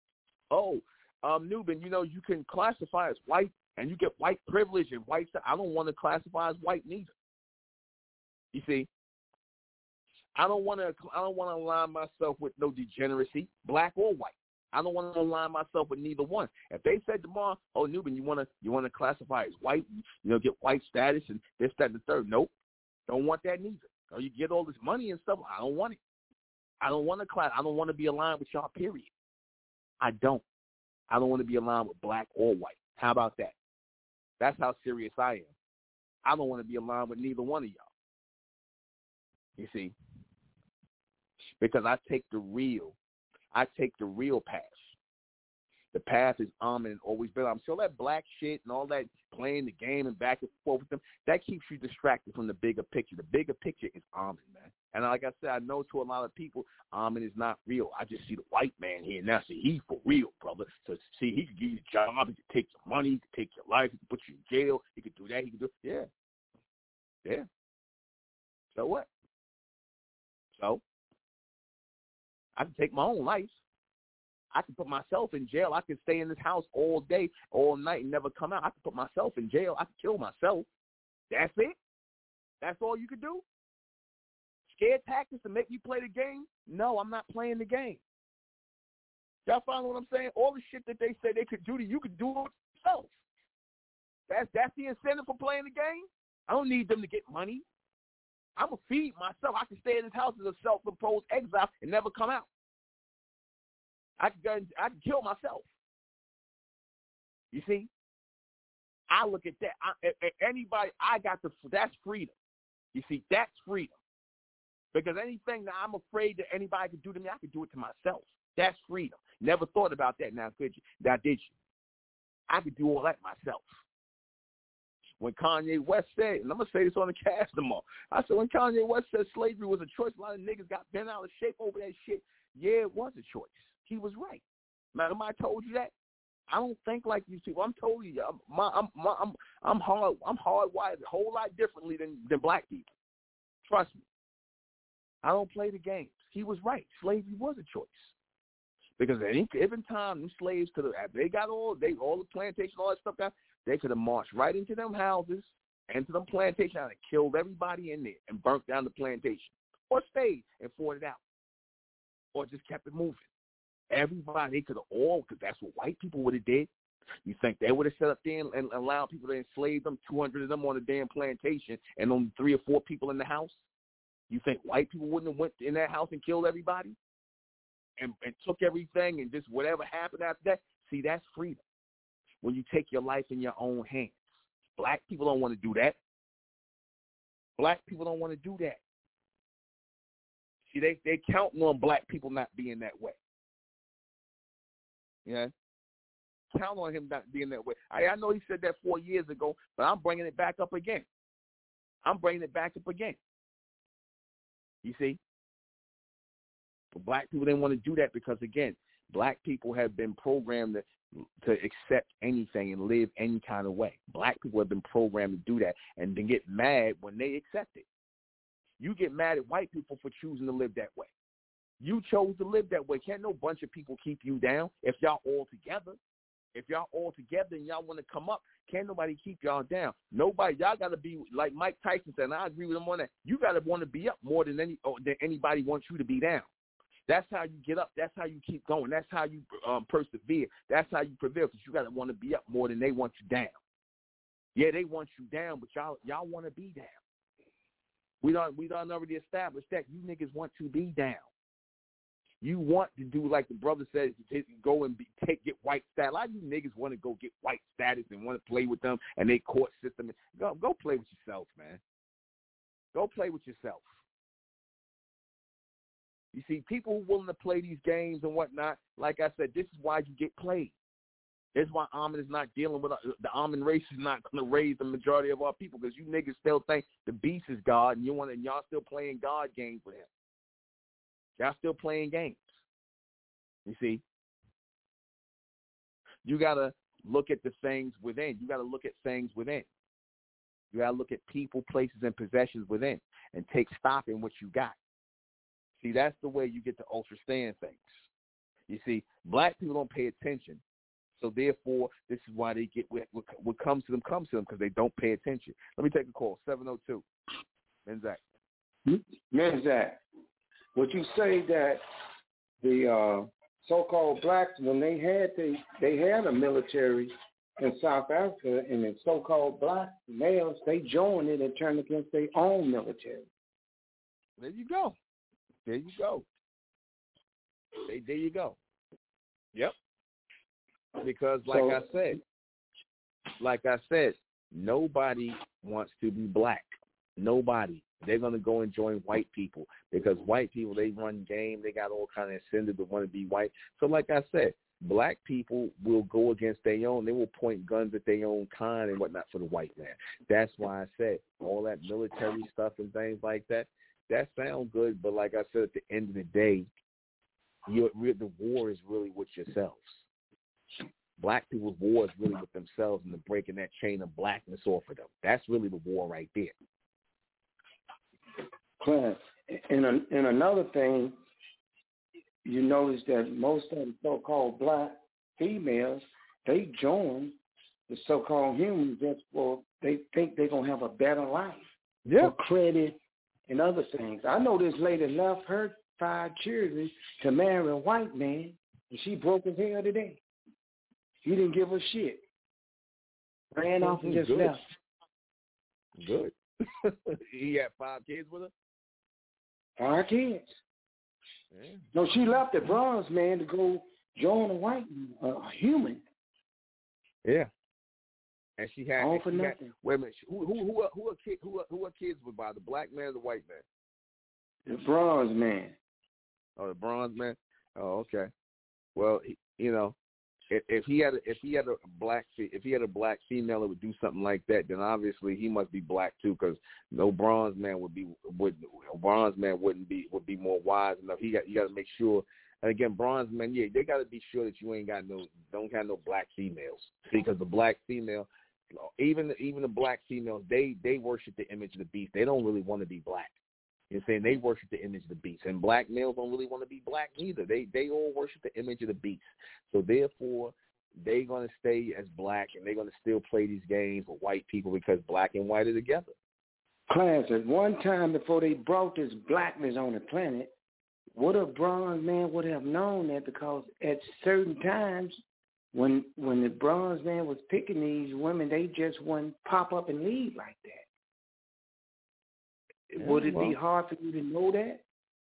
Nuben, you can classify as white and you get white privilege and white stuff. I don't want to classify as white neither. You see, I don't want to align myself with no degeneracy, black or white. I don't want to align myself with neither one. If they said tomorrow, Nuben, you want to classify as white, get white status and this, that, and the third. Nope, don't want that neither. You get all this money and stuff. I don't want it. I don't want to class. I don't want to be aligned with y'all, period. I don't want to be aligned with black or white. How about that? That's how serious I am. I don't want to be aligned with neither one of y'all. You see? Because I take the real path. The path is Amen and always been. I'm sure that black shit and all that playing the game and back and forth with them, that keeps you distracted from the bigger picture. The bigger picture is Amen, man. And like I said, I know to a lot of people, Amen is not real. I just see the white man here now. See, he's for real, brother. So see, he can give you a job, he can take your money, he can take your life, he can put you in jail, he can do that, he can do yeah. So what? So I can take my own life. I can put myself in jail. I can stay in this house all day, all night, and never come out. I can put myself in jail. I can kill myself. That's it? That's all you can do? Scare tactics to make me play the game? No, I'm not playing the game. Y'all follow what I'm saying? All the shit that they say they could do to you could do it yourself. That's the incentive for playing the game. I don't need them to get money. I'm going to feed myself. I can stay in this house as a self-imposed exile and never come out. I can kill myself. You see? I look at that. That's freedom. You see, that's freedom. Because anything that I'm afraid that anybody could do to me, I could do it to myself. That's freedom. Never thought about that now, could you? Now, did you? I could do all that myself. When Kanye West said, and I'm going to say this on the cast tomorrow, I said when Kanye West said slavery was a choice, a lot of niggas got bent out of shape over that shit. Yeah, it was a choice. He was right. Remember I told you that? I don't think like these people. I'm telling you, I'm hardwired a whole lot differently than black people. Trust me. I don't play the games. He was right. Slavery was a choice. Because at any given time, them slaves could have, they got all the plantation, all that stuff, they could have marched right into them houses, into them plantations, and killed everybody in there and burnt down the plantation. Or stayed and fought it out. Or just kept it moving. Everybody, they could have all, because that's what white people would have did. You think they would have set up there and allowed people to enslave them, 200 of them on a damn plantation, and only 3 or 4 people in the house? You think white people wouldn't have went in that house and killed everybody? And took everything and just whatever happened after that? See, that's freedom. When you take your life in your own hands. Black people don't want to do that. Black people don't want to do that. See, they counting on black people not being that way. Yeah? Count on him not being that way. I know he said that 4 years ago, but I'm bringing it back up again. You see? But black people didn't want to do that because, again, black people have been programmed to accept anything and live any kind of way. Black people have been programmed to do that and then get mad when they accept it. You get mad at white people for choosing to live that way. You chose to live that way. Can't no bunch of people keep you down if y'all all together. If y'all all together and y'all want to come up, can't nobody keep y'all down. Nobody. Y'all got to be like Mike Tyson said, and I agree with him on that. You got to want to be up more than anybody wants you to be down. That's how you get up. That's how you keep going. That's how you persevere. That's how you prevail, because you got to want to be up more than they want you down. Yeah, they want you down, but y'all want to be down. We done already established that you niggas want to be down. You want to do like the brother says, go and get white status. A lot of you niggas want to go get white status and want to play with them and their court system. Go play with yourself, man. Go play with yourself. You see, people who are willing to play these games and whatnot, like I said, this is why you get played. This is why Amin is not dealing with the Amin race is not going to raise the majority of our people, because you niggas still think the beast is God and y'all still playing God games with him. Y'all still playing games. You see? You got to look at the things within. You got to look at things within. You got to look at people, places, and possessions within and take stock in what you got. See, that's the way you get to understand things. You see, black people don't pay attention. So, therefore, this is why they get what comes to them, because they don't pay attention. Let me take a call, 702. Menzak. Menzak, would you say that the so-called blacks, when they had a military in South Africa, and the so-called black males, they joined it and turned against their own military? There you go. There you go. There you go. Yep. Because like I said, nobody wants to be black. Nobody. They're going to go and join white people, because white people, they run game. They got all kind of incentive to want to be white. So like I said, black people will go against their own. They will point guns at their own kind and whatnot for the white man. That's why I said all that military stuff and things like that, that sounds good. But like I said, at the end of the day, the war is really with yourselves. Black people's war is really with themselves and the breaking that chain of blackness off of them. That's really the war right there. Clarence, and another thing, you notice that most of the so-called black females, they join the so-called humans just for they think they're going to have a better life. Yeah. For credit and other things. I know this lady left her 5 children to marry a white man And she broke his hell today. He didn't give a shit. Ran off and just left. Good. He had 5 kids with her? 5 kids. Yeah. No, she left the bronze man to go join a white human. Yeah. And she had all for nothing. Wait a minute. Who are kids with by the black man or the white man? The bronze man. Oh, the bronze man. Oh, okay. Well, if he had a black female that would do something like that, then obviously he must be black too, because no bronze man would be more wise enough. You got to make sure. And again, bronze men, yeah, they got to be sure that you don't have no black females, because the black female, even the black females, they worship the image of the beast. They don't really want to be black. You're saying they worship the image of the beast, and black males don't really want to be black either. They all worship the image of the beast. So therefore, they're going to stay as black, and they're going to still play these games with white people because black and white are together. Class, at one time before they brought this blackness on the planet, what a bronze man would have known that, because at certain times when the bronze man was picking these women, they just wouldn't pop up and leave like that. Yeah, would it be hard for you to know that?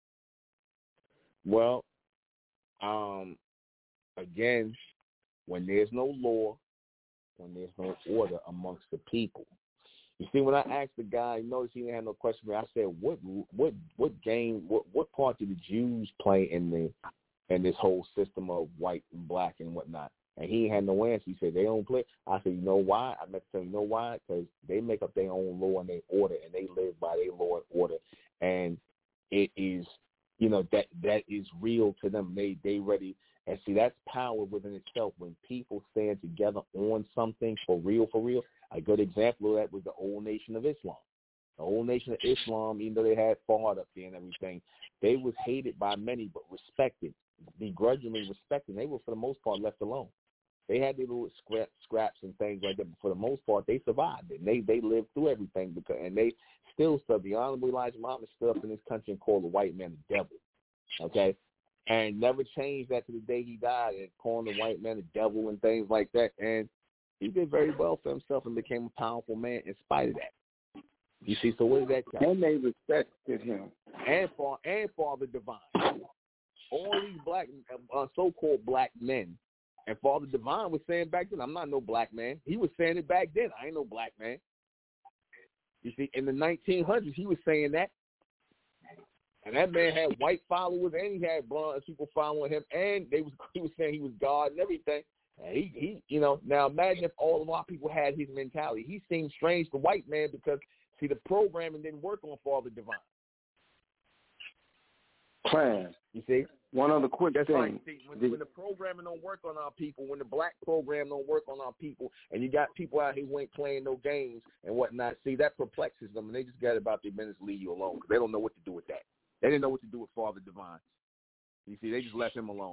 Well, again, when there's no law, when there's no order amongst the people. You see, when I asked the guy, notice he didn't have no question for me. I said, what part do the Jews play in this whole system of white and black and whatnot? And he had no answer. He said, they don't play. I said, you know why? I meant to say, you know why? Because they make up their own law and their order, and they live by their law and order. And it is, that is real to them. They ready. And see, that's power within itself. When people stand together on something for real, a good example of that was the old Nation of Islam. The old Nation of Islam, even though they had Fard up there and everything, they was hated by many but respected, begrudgingly respected. They were, for the most part, left alone. They had their little scraps and things like that, but for the most part, they survived it. And they lived through everything, and they still stood. The Honorable Elijah Muhammad stood up in this country and called the white man the devil, okay? And never changed that to the day he died, and calling the white man the devil and things like that. And he did very well for himself and became a powerful man in spite of that. You see, so what does that tell you? And they respected him. And Father Divine. All these black, so-called black men. And Father Divine was saying back then, I'm not no black man. He was saying it back then. I ain't no black man. You see, in the 1900s, he was saying that. And that man had white followers, and he had blonde people following him, and he was saying he was God and everything. And he now imagine if all of our people had his mentality. He seemed strange to white man because, see, the programming didn't work on Father Divine. Class. You see? One other quick thing. Right. See, when the programming don't work on our people, when the black program don't work on our people, and you got people out here who ain't playing no games and whatnot, see, that perplexes them, and they just got about their business, leave you alone, because they don't know what to do with that. They didn't know what to do with Father Divine. You see, they just left him alone.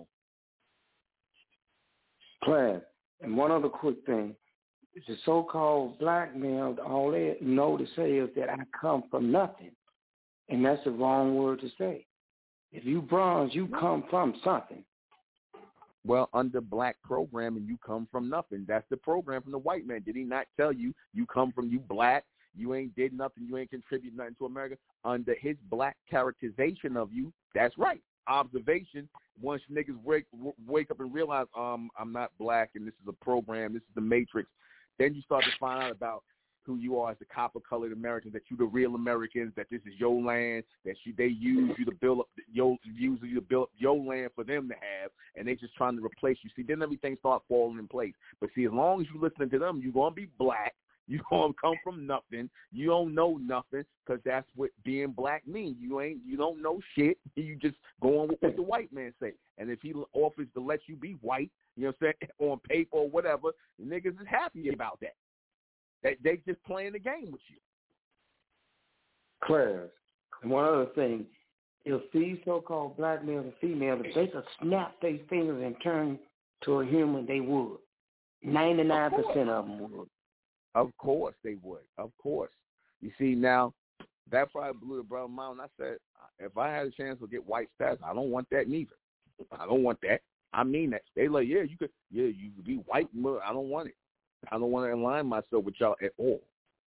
Class. And one other quick thing. The so-called black male, all they know to say is that I come from nothing. And that's the wrong word to say. If you bronze, you come from something. Well, under black programming, you come from nothing. That's the program from the white man. Did he not tell you you black, you ain't did nothing, you ain't contributed nothing to America? Under his black characterization of you, that's right. Observation, once niggas wake up and realize, I'm not black and this is a program, this is the Matrix, then you start to find out about who you are as the copper-colored Americans, that you the real Americans, that this is your land, that they use you to build up your land for them to have, and they just trying to replace you. See, then everything starts falling in place. But see, as long as you listening to them, you're gonna be black. You're gonna come from nothing. You don't know nothing, because that's what being black means. You don't know shit. You just going with what the white man say. And if he offers to let you be white, you know what I'm saying, on paper or whatever, niggas is happy about that. They just playing the game with you. Claire, and one other thing, if these so-called black males and females, if they could snap their fingers and turn to a human, they would. 99% of them would. Of course they would. Of course. You see, now, that probably blew the brother mind. I said, if I had a chance to get white status, I don't want that neither. I don't want that. I mean that. They like, you could be white. I don't want it. I don't want to align myself with y'all at all.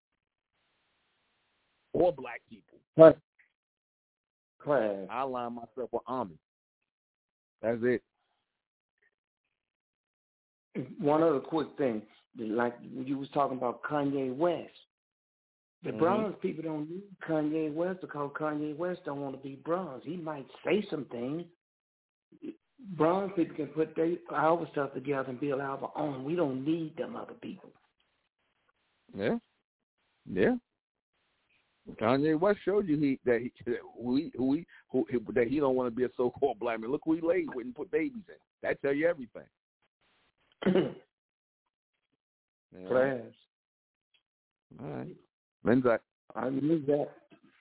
Or black people. But class. I align myself with Amin. That's it. One other quick thing, like you was talking about Kanye West. The bronze people don't need Kanye West because Kanye West don't want to be bronze. He might say some things. Bronze people can put our stuff together and build our own. We don't need them other people. Yeah. Kanye West showed you that he don't want to be a so-called black man. Look who he laid with and put babies in. That tell you everything. Class. All right. Lindsay. I knew that.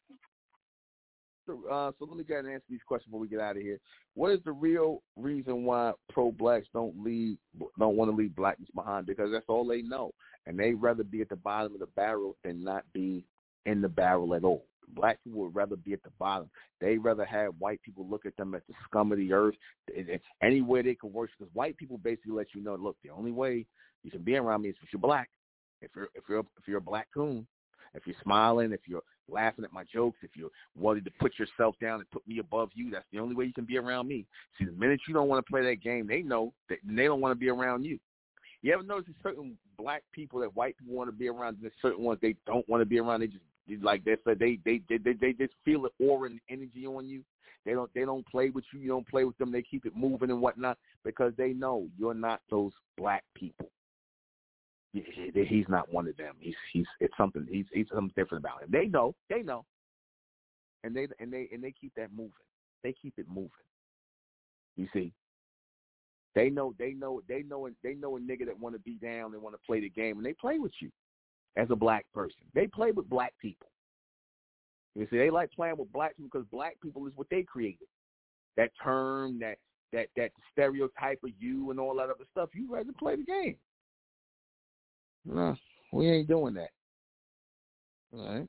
So let me go ahead and answer these questions before we get out of here. What is the real reason why pro-blacks don't want to leave blackness behind? Because that's all they know, and they'd rather be at the bottom of the barrel than not be in the barrel at all. Black people would rather be at the bottom. They'd rather have white people look at them as the scum of the earth. Anywhere they can work, because white people basically let you know, look, the only way you can be around me is if you're black. If you're a black coon, if you're smiling, if you're laughing at my jokes, if you're wanting to put yourself down and put me above you, that's the only way you can be around me. See, the minute you don't want to play that game, they know that they don't want to be around you. You ever notice there's certain black people that white people want to be around, and there's certain ones they don't want to be around. They just like they said, they just feel the aura and energy on you. They don't play with you. You don't play with them. They keep it moving and whatnot because they know you're not those black people. He's not one of them. He's something different about him. They know, and they keep that moving. They keep it moving. You see, they know a nigga that want to be down and want to play the game, and they play with you as a black person. They play with black people. You see, they like playing with black people because black people is what they created. That term, that stereotype of you and all that other stuff. You rather play the game. No, we ain't doing that. All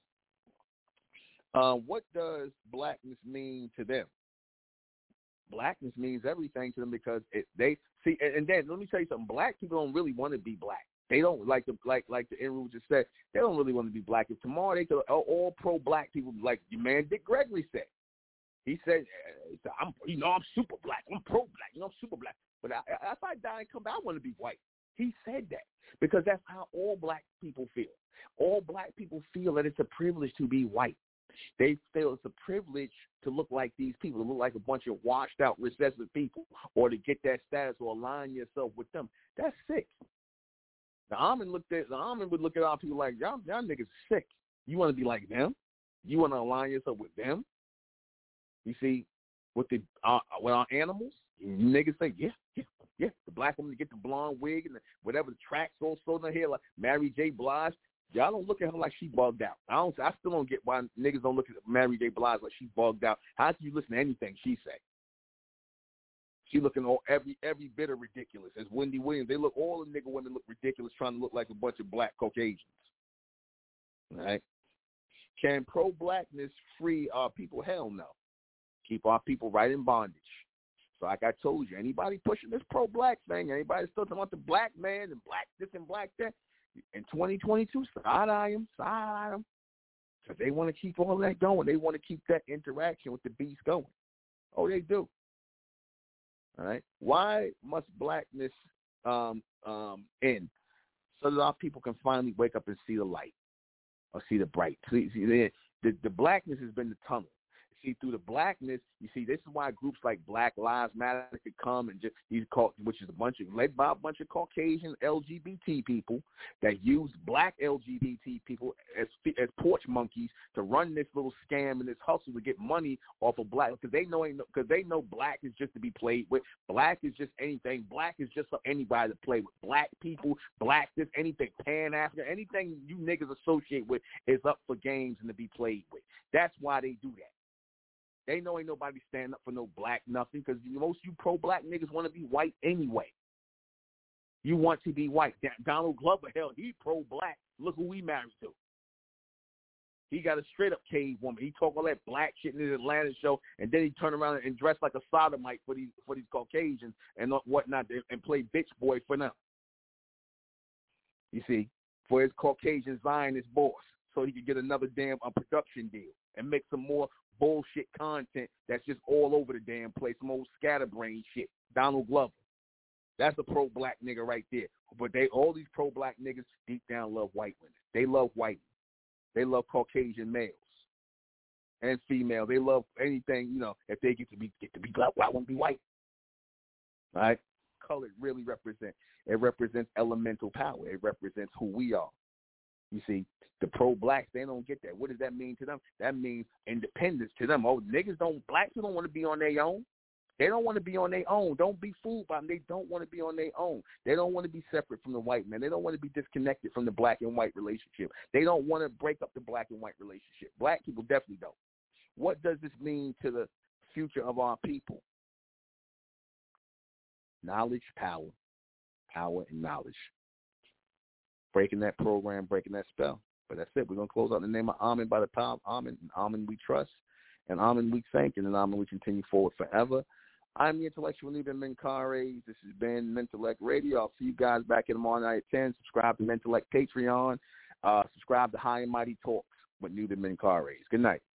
right. What does blackness mean to them? Blackness means everything to them because they see. And then let me tell you something. Black people don't really want to be black. They don't like the Enru just said. They don't really want to be black. If tomorrow they could all pro-black people, like your man Dick Gregory said. He said, I'm super black. I'm pro-black. I'm super black. But if I die and come back, I want to be white. He said that because that's how all black people feel. All black people feel that it's a privilege to be white. They feel it's a privilege to look like these people, to look like a bunch of washed out recessive people, or to get that status or align yourself with them. That's sick. The Amin would look at our people like, y'all niggas sick. You want to be like them? You want to align yourself with them? You see, with our animals, you niggas think, yeah. The black woman to get the blonde wig and whatever the tracks all in her hair, like Mary J. Blige. Y'all don't look at her like she bugged out. I still don't get why niggas don't look at Mary J. Blige like she bugged out. How can you listen to anything she say? She looking all every bit of ridiculous. As Wendy Williams, all the nigga women look ridiculous, trying to look like a bunch of black Caucasians. All right? Can pro-blackness free our people? Hell no. Keep our people right in bondage. So like I told you, anybody pushing this pro-black thing, anybody still talking about the black man and black this and black that, in 2022, side-eye them. Because they want to keep all that going. They want to keep that interaction with the beast going. Oh, they do. All right. Why must blackness end? So that our people can finally wake up and see the light or see the bright. See, the blackness has been the tunnel. See, through the blackness, you see, this is why groups like Black Lives Matter could come and just which is led by a bunch of Caucasian LGBT people that use black LGBT people as porch monkeys to run this little scam and this hustle to get money off of black, because they know black is just to be played with. Black is just anything. Black is just for anybody to play with. Black people, black this, anything, Pan-African, anything you niggas associate with is up for games and to be played with. That's why they do that. They know ain't nobody stand up for no black nothing, because most you pro-black niggas want to be white anyway. You want to be white. Donald Glover, hell, he pro-black. Look who he married to. He got a straight-up cave woman. He talk all that black shit in his Atlanta show, and then he turn around and dress like a sodomite for these Caucasians and whatnot, and play bitch boy for them. You see, for his Caucasian Zionist boss, so he could get another damn production deal and make some more bullshit content that's just all over the damn place, some old scatterbrain shit. Donald Glover. That's a pro-black nigga right there. But all these pro-black niggas deep down love white women. They love white. They love Caucasian males and female. They love anything, if they get to be black, why won't be white? All right? Color really represents. It represents elemental power. It represents who we are. You see, the pro-blacks, they don't get that. What does that mean to them? That means independence to them. Oh, blacks don't want to be on their own. They don't want to be on their own. Don't be fooled by them. They don't want to be on their own. They don't want to be separate from the white man. They don't want to be disconnected from the black and white relationship. They don't want to break up the black and white relationship. Black people definitely don't. What does this mean to the future of our people? Knowledge, power. Power and knowledge. Breaking that program, breaking that spell. But that's it. We're going to close out in the name of Amen by the power of Amen. And Amen we trust. And Amen we thank. And Amen we continue forward forever. I'm the intellectual leader, Menkares. This has been Mentellect Radio. I'll see you guys back in the morning night at 10. Subscribe to Mentellect Patreon. Subscribe to High and Mighty Talks with Newton Menkares. Good night.